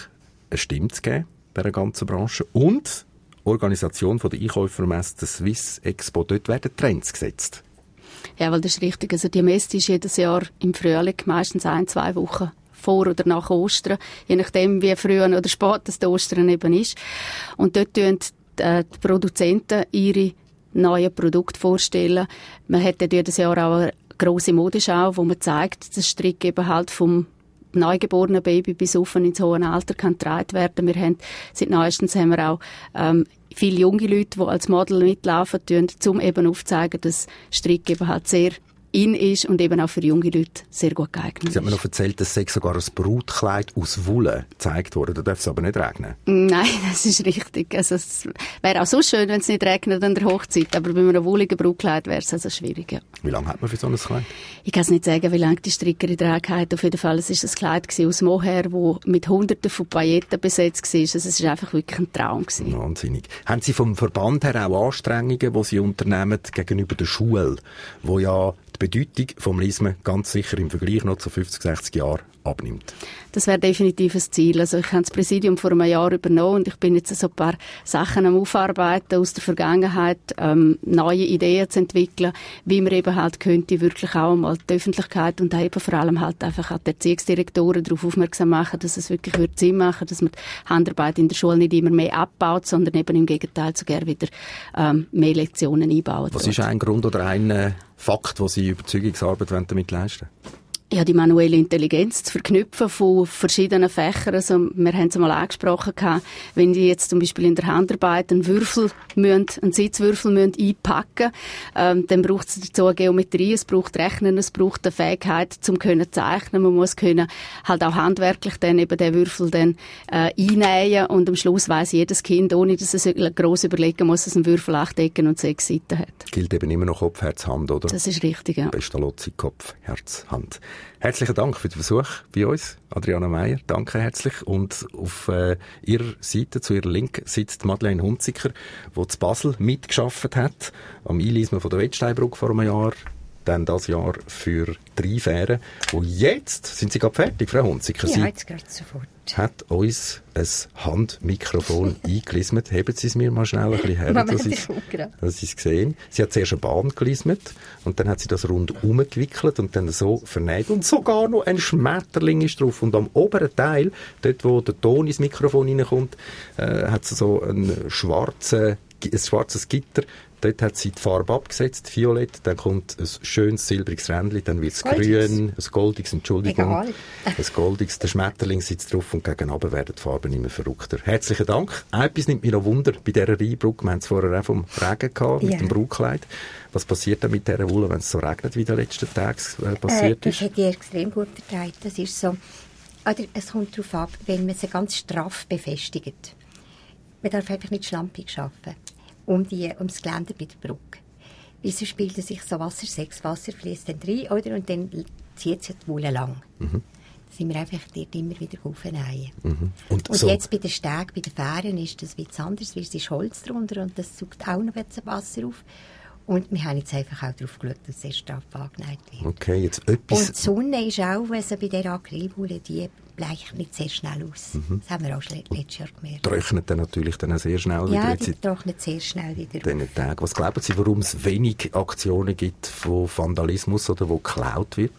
eine Stimme zu geben bei der ganzen Branche und Organisation von der Einkäufermesse, der Swiss Expo, dort werden Trends gesetzt. Ja, weil das ist richtig. Also die Messe ist jedes Jahr im Frühling, meistens ein, zwei Wochen vor oder nach Ostern, je nachdem, wie früh oder spät das Ostern eben ist. Und dort tun die, äh, die Produzenten ihre neuen Produkte vorstellen. Man hat dort jedes Jahr auch eine grosse Modeschau, wo man zeigt, dass Strick eben halt vom neugeborenen Baby bis offen ins hohe Alter kann getragen werden. Wir haben, seit neuestens haben wir auch ähm, viele junge Leute, die als Model mitlaufen, um eben aufzuzeigen, dass Strick eben halt sehr in ist und eben auch für junge Leute sehr gut geeignet ist. Sie haben mir noch erzählt, dass sogar ein Brutkleid aus Wolle gezeigt wurde. Da darf es aber nicht regnen. Nein, das ist richtig. Also es wäre auch so schön, wenn es nicht regnet an der Hochzeit, aber bei einem wolligen Brutkleid wäre es also schwierig. Ja. Wie lange hat man für so ein Kleid? Ich kann es nicht sagen, wie lange die Strickerin tragen hat. Auf jeden Fall, es war ein Kleid aus Mohair, das mit Hunderten von Pailletten besetzt war. Also es war einfach wirklich ein Traum gewesen. Wahnsinnig. Haben Sie vom Verband her auch Anstrengungen, die Sie unternehmen gegenüber der Schule, wo ja die Bedeutung vom Lismen ganz sicher im Vergleich noch zu fünfzig, sechzig Jahren abnimmt? Das wäre definitiv ein Ziel. Also ich habe das Präsidium vor einem Jahr übernommen und ich bin jetzt so ein paar Sachen am Aufarbeiten aus der Vergangenheit, ähm, neue Ideen zu entwickeln, wie man eben halt könnte wirklich auch mal die Öffentlichkeit und eben vor allem halt einfach auch die Erziehungsdirektoren darauf aufmerksam machen, dass es wirklich Sinn machen würde, dass man die Handarbeit in der Schule nicht immer mehr abbaut, sondern eben im Gegenteil sogar wieder ähm, mehr Lektionen einbaut. Was ist ein Grund oder ein äh, Fakt, wo Sie Überzeugungsarbeit damit leisten wollen? Ja, die manuelle Intelligenz zu verknüpfen von verschiedenen Fächern. Also, wir haben es einmal angesprochen gehabt, wenn die jetzt zum Beispiel in der Handarbeit einen Würfel müssen, einen Sitzwürfel müssen einpacken, ähm, dann braucht es dazu eine Geometrie, es braucht Rechnen, es braucht eine Fähigkeit zum können zeichnen. Man muss können halt auch handwerklich dann eben den Würfel dann äh, einnähen und am Schluss weiss jedes Kind, ohne dass es gross überlegen muss, dass ein Würfel acht Ecken und sechs Seiten hat. Gilt eben immer noch Kopf, Herz, Hand, oder? Das ist richtig, ja. Pestalozzi, Kopf, Herz, Hand. Herzlichen Dank für den Besuch bei uns, Adriana Meier. Danke herzlich. Und auf äh, Ihrer Seite, zu Ihrer Linken, sitzt Madeleine Hunziker, die zu Basel mitgearbeitet hat, am Einlismen von der Wettsteinbrücke vor einem Jahr, dann das Jahr für die Rheinfähre. Und jetzt sind Sie gerade fertig, Frau Hunziker. Ja, Sie jetzt gerade sofort. Hat uns ein Handmikrofon eingelismet. Heben Sie es mir mal schnell ein bisschen her, dass ich es gesehen. Sie hat zuerst eine Bahn gelismet und dann hat sie das rund umgewickelt und dann so vernäht und sogar noch ein Schmetterling ist drauf. Und am oberen Teil, dort wo der Ton ins Mikrofon reinkommt, äh, hat sie so ein, schwarze, ein schwarzes Gitter. Dort hat sie die Farbe abgesetzt, violett, dann kommt ein schönes silbriges Rändchen, dann wird es grün, ein goldiges, Entschuldigung, Egal. ein goldiges, der Schmetterling sitzt drauf und gegen oben werden die Farben immer verrückter. Herzlichen Dank. Etwas nimmt mich noch Wunder bei dieser Rheinbrücke, wir haben es vorher auch vom Regen gehabt, mit Ja. dem Brutkleid. Was passiert denn mit dieser Wolle, wenn es so regnet, wie in den letzten Tagen äh, passiert äh, ist? Das hat die extrem gut vertreibt. Das ist so, oder es kommt darauf ab, wenn man sie ganz straff befestigt. Man darf einfach nicht schlampig arbeiten. Um, die, um das Geländer bei der Brücke. Weil sonst bildet sich so Wasser, sechs Wasser fließt dann rein, oder? Und dann zieht sich die Wolle lang. Mhm. Da sind wir einfach dort immer wieder aufnehmen. Mhm. Und, und so. jetzt bei den Stegen, bei den Fähren ist das etwas anderes, weil es ist Holz drunter und das saugt auch noch etwas Wasser auf. Und wir haben jetzt einfach auch darauf geschaut, dass es sehr straff angenäht wird. Okay, jetzt etwas... Und die Sonne ist auch, also bei dieser Acrylwolle, die bleicht nicht sehr schnell aus. Mhm. Das haben wir auch letztes Jahr gemerkt. Trocknet dann natürlich dann auch sehr schnell ja, wieder. Ja, die trocknet sehr schnell wieder auf. Tagen. Was glauben Sie, warum es wenig Aktionen gibt, wo Vandalismus oder wo geklaut wird?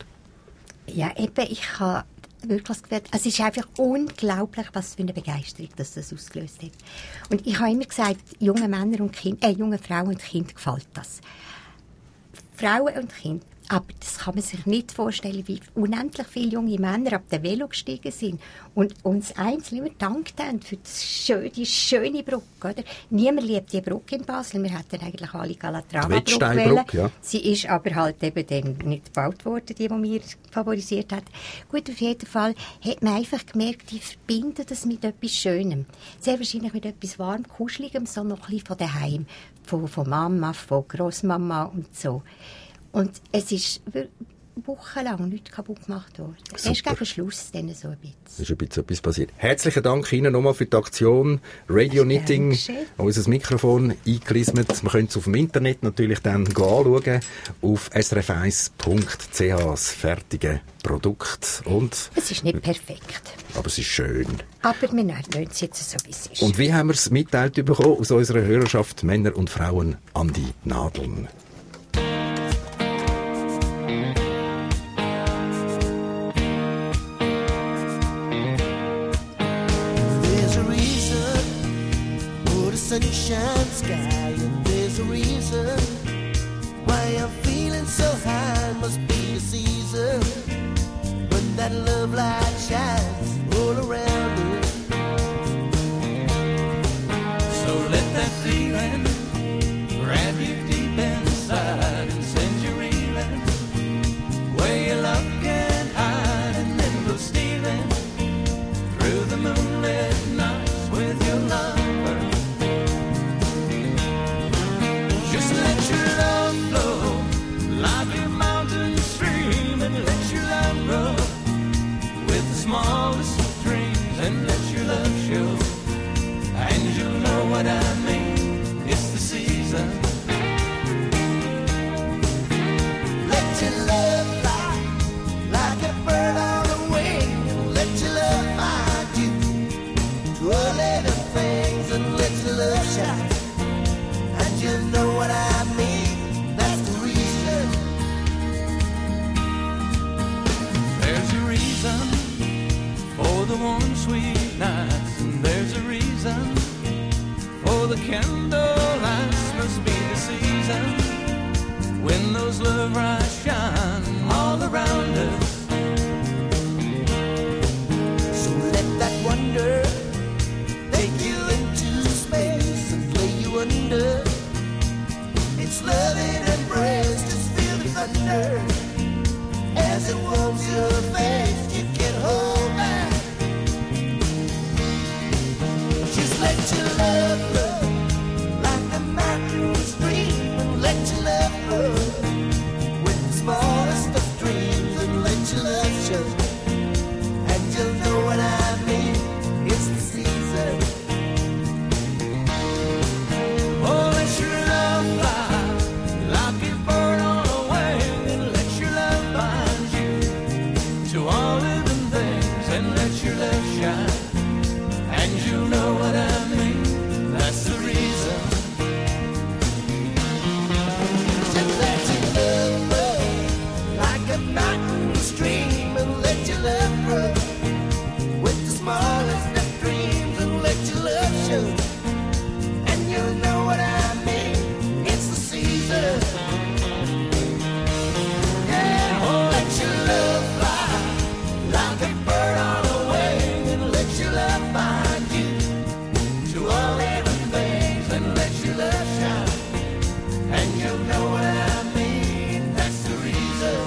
Ja, eben, ich habe wirklich das Gefühl, also es ist einfach unglaublich, was für eine Begeisterung das, das ausgelöst hat. Und ich habe immer gesagt, jungen Männern und Kind, äh, jungen Frauen und Kindern gefällt das. Frauen und Kinder. Aber das kann man sich nicht vorstellen, wie unendlich viele junge Männer ab dem Velo gestiegen sind und uns einzeln immer gedankt haben für das schöne, die schöne Brücke. Oder? Niemand liebt die Brücke in Basel. Wir hätten eigentlich alle Calatrava-Brücke wählen. Ja. Sie ist aber halt eben dann nicht gebaut worden, die, die wir favorisiert hat. Gut, auf jeden Fall hat man einfach gemerkt, die verbinden das mit etwas Schönem. Sehr wahrscheinlich mit etwas warm, kuscheligem, so noch ein bisschen von daheim. Von, von Mama, von Grossmama und so. Und es ist wochenlang nichts kaputt gemacht worden. Super. Erst gegen Schluss dann so ein bisschen. Es ist ein bisschen etwas passiert. Herzlichen Dank Ihnen nochmal für die Aktion Radio Knitting. Unser Mikrofon eingelismet. Man könnte es auf dem Internet natürlich dann anschauen. Auf s r f eins punkt c h das fertige Produkt. Und es ist nicht perfekt. Aber es ist schön. Aber wir nehmen es jetzt so, wie es ist. Und wie haben wir es mitteilt bekommen aus unserer Hörerschaft Männer und Frauen an die Nadeln? Sunshine sky, and there's a reason why I'm feeling so high. Must be the season when that love light shines all around it. So let that feeling grab you deep inside and send you reeling where your love can hide, and then go stealing through the moonlit nights with your lover. Smallest of dreams, and let your love show, and you'll know what I mean. It's the season. Let your love fly like a bird on the wing. Let your love find you to all little things, and let your love shine, and you'll know what I mean. That's the reason. There's a reason for the warm, sweet nights, and there's a reason for the candle lights. Must be the season when those love lights shine all around us. So let that wonder take you into space and lay you under its loving embrace. Just feel the thunder as it warms your face. You can hold back. Let your love flow like a mountain stream, and let your love grow with the smallest of dreams, and let your love show, and you'll know what I mean. It's the season. Oh, let your love fly like a bird on a wing, and let your love bind you to all living things, and let your love shine, and you'll know what I mean. That's the reason. Just let your love flow like a mountain stream, and let your love grow with the smallest of dreams, and let your love show, and you'll know what I mean. It's the season. Yeah, oh, let your love fly like a bird on a wing, and let your love find you to all living things, and let your love shine, and you'll know what I mean. That's the reason.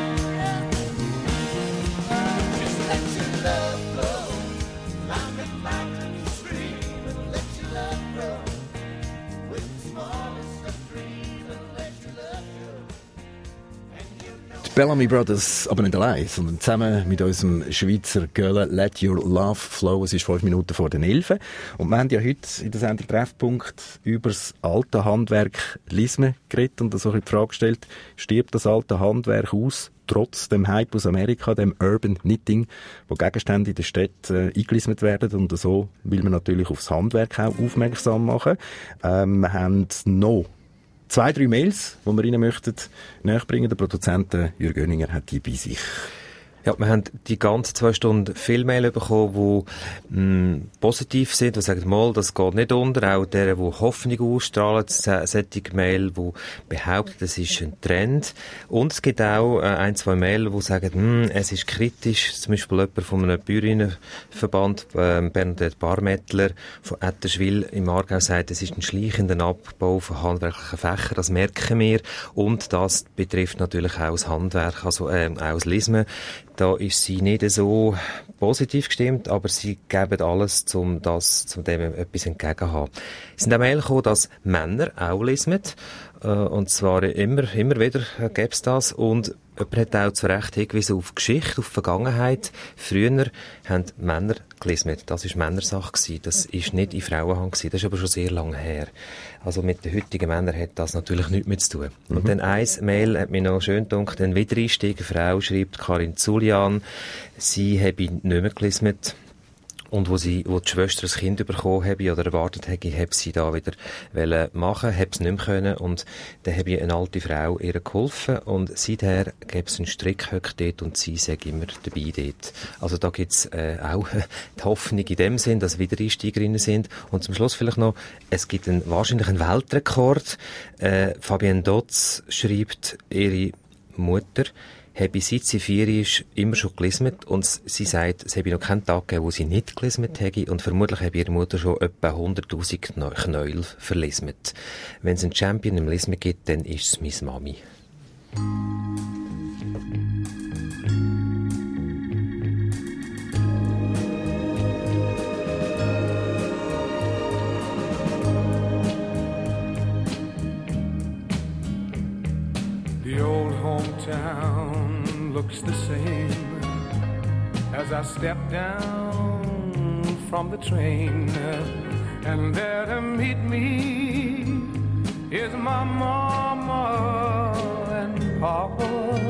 Just let your love flow like a mountain stream, and let your love grow with the smallest of dreams, and let your love show, and you'll know. Die Bellamy Brothers, aber nicht allein, sondern zusammen mit unserem Schweizer Girl Let Your Love Flow. Es ist fünf Minuten vor den elf. Und wir haben ja heute in der Sendung Treffpunkt über das alte Handwerk Lisme geredet und so die Frage gestellt, stirbt das alte Handwerk aus, trotz dem Hype aus Amerika, dem Urban Knitting, wo Gegenstände in der Stadt äh, eingelismet werden, und so will man natürlich aufs Handwerk auch aufmerksam machen. Ähm, wir haben noch zwei, drei Mails, die wir Ihnen möchten nachbringen. Der Produzent Jürg Göninger hat die bei sich. Ja, wir haben die ganzen zwei Stunden viel Mail bekommen, die mh, positiv sind, die sagen, mal, das geht nicht unter. Auch der, die Hoffnung ausstrahlen, solche Mail, die behaupten, das ist ein Trend. Und es gibt auch äh, ein, zwei Mail, die sagen, mh, es ist kritisch. Zum Beispiel jemand von einem Bäuerinnenverband, äh, Bernadette Barmettler von Etterschwil im Aargau, sagt, es ist ein schleichender Abbau von handwerklichen Fächern, das merken wir. Und das betrifft natürlich auch das Handwerk, also äh, auch das Lismen. Da ist sie nicht so positiv gestimmt, aber sie geben alles, um das, zum dem etwas entgegenzuhaben. Es sind auch Mail gekommen, dass Männer auch lismen. Und zwar immer, immer wieder gäbe es das. Und jemand hat auch zu Recht hingewiesen auf Geschichte, auf Vergangenheit. Früher haben Männer gelismet. Das war Männersache gewesen. Das war nicht in Frauenhand gewesen. Das ist aber schon sehr lange her. Also mit den heutigen Männern hat das natürlich nichts mehr zu tun. Mhm. Und dann ein Mail hat mich noch schön gedacht. Ein Wiedereinstieg, eine Frau schreibt, Karin Zulian, sie habe nicht mehr gelismet. Und wo sie, wo die Schwester ein Kind bekommen habe oder erwartet habe, habe sie da wieder machen, habe es nicht mehr können. Und dann habe ich eine alte Frau ihr geholfen. Und seither gäbe es einen Strickhöck dort und sie sagt immer dabei dort. Also da gibt es äh, auch die Hoffnung in dem Sinn, dass Wiedereinsteigerinnen sind. Und zum Schluss vielleicht noch, es gibt einen, wahrscheinlich einen Weltrekord. Äh, Fabienne Dotz schreibt, ihre Mutter habe seit sie vier ist immer schon gelismet und sie sagt, es habe noch keinen Tag gegeben, wo sie nicht gelismet hätte und vermutlich habe ihre Mutter schon etwa hunderttausend Knäuel verlismet. Wenn es einen Champion im Lismen gibt, dann ist es meine Mami. The old hometown looks the same as I step down from the train, and there to meet me is my mama and papa.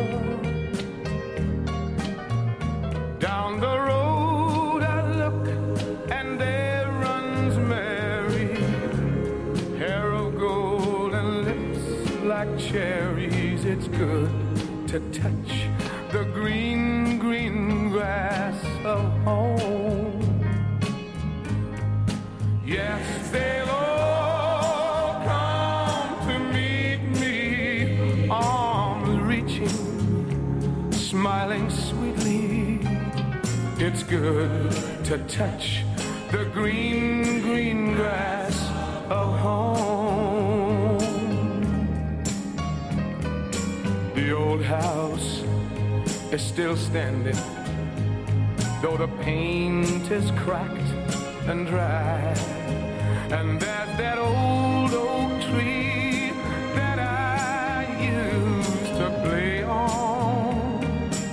Down the road I look and there runs Mary, hair of gold and lips like cherries. It's good to touch the green, green grass of home. Yes, they'll all come to meet me, arms reaching, smiling sweetly. It's good to touch the green, green grass of home. The old house is still standing, though the paint is cracked and dry. And there's that old oak tree that I used to play on.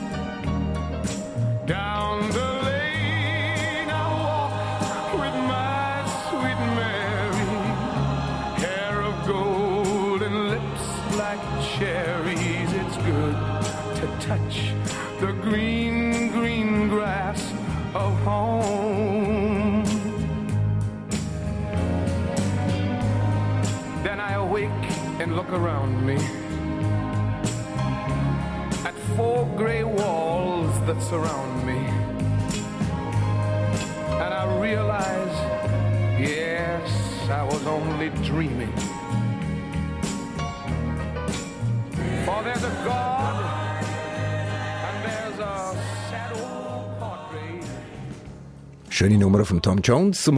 Down the lane I walk with my sweet Mary, hair of gold and lips like cherries. It's good to touch the green, green grass of home. Then I awake and look around me at four gray walls that surround me, and I realize, yes, I was only dreaming. For there's a God and there's a sad old portrait. Schöne Nummer von Tom Jones.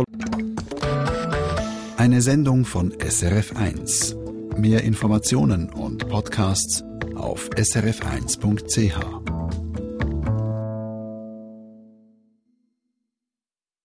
Eine Sendung von S R F eins. Mehr Informationen und Podcasts auf s r f eins punkt c h.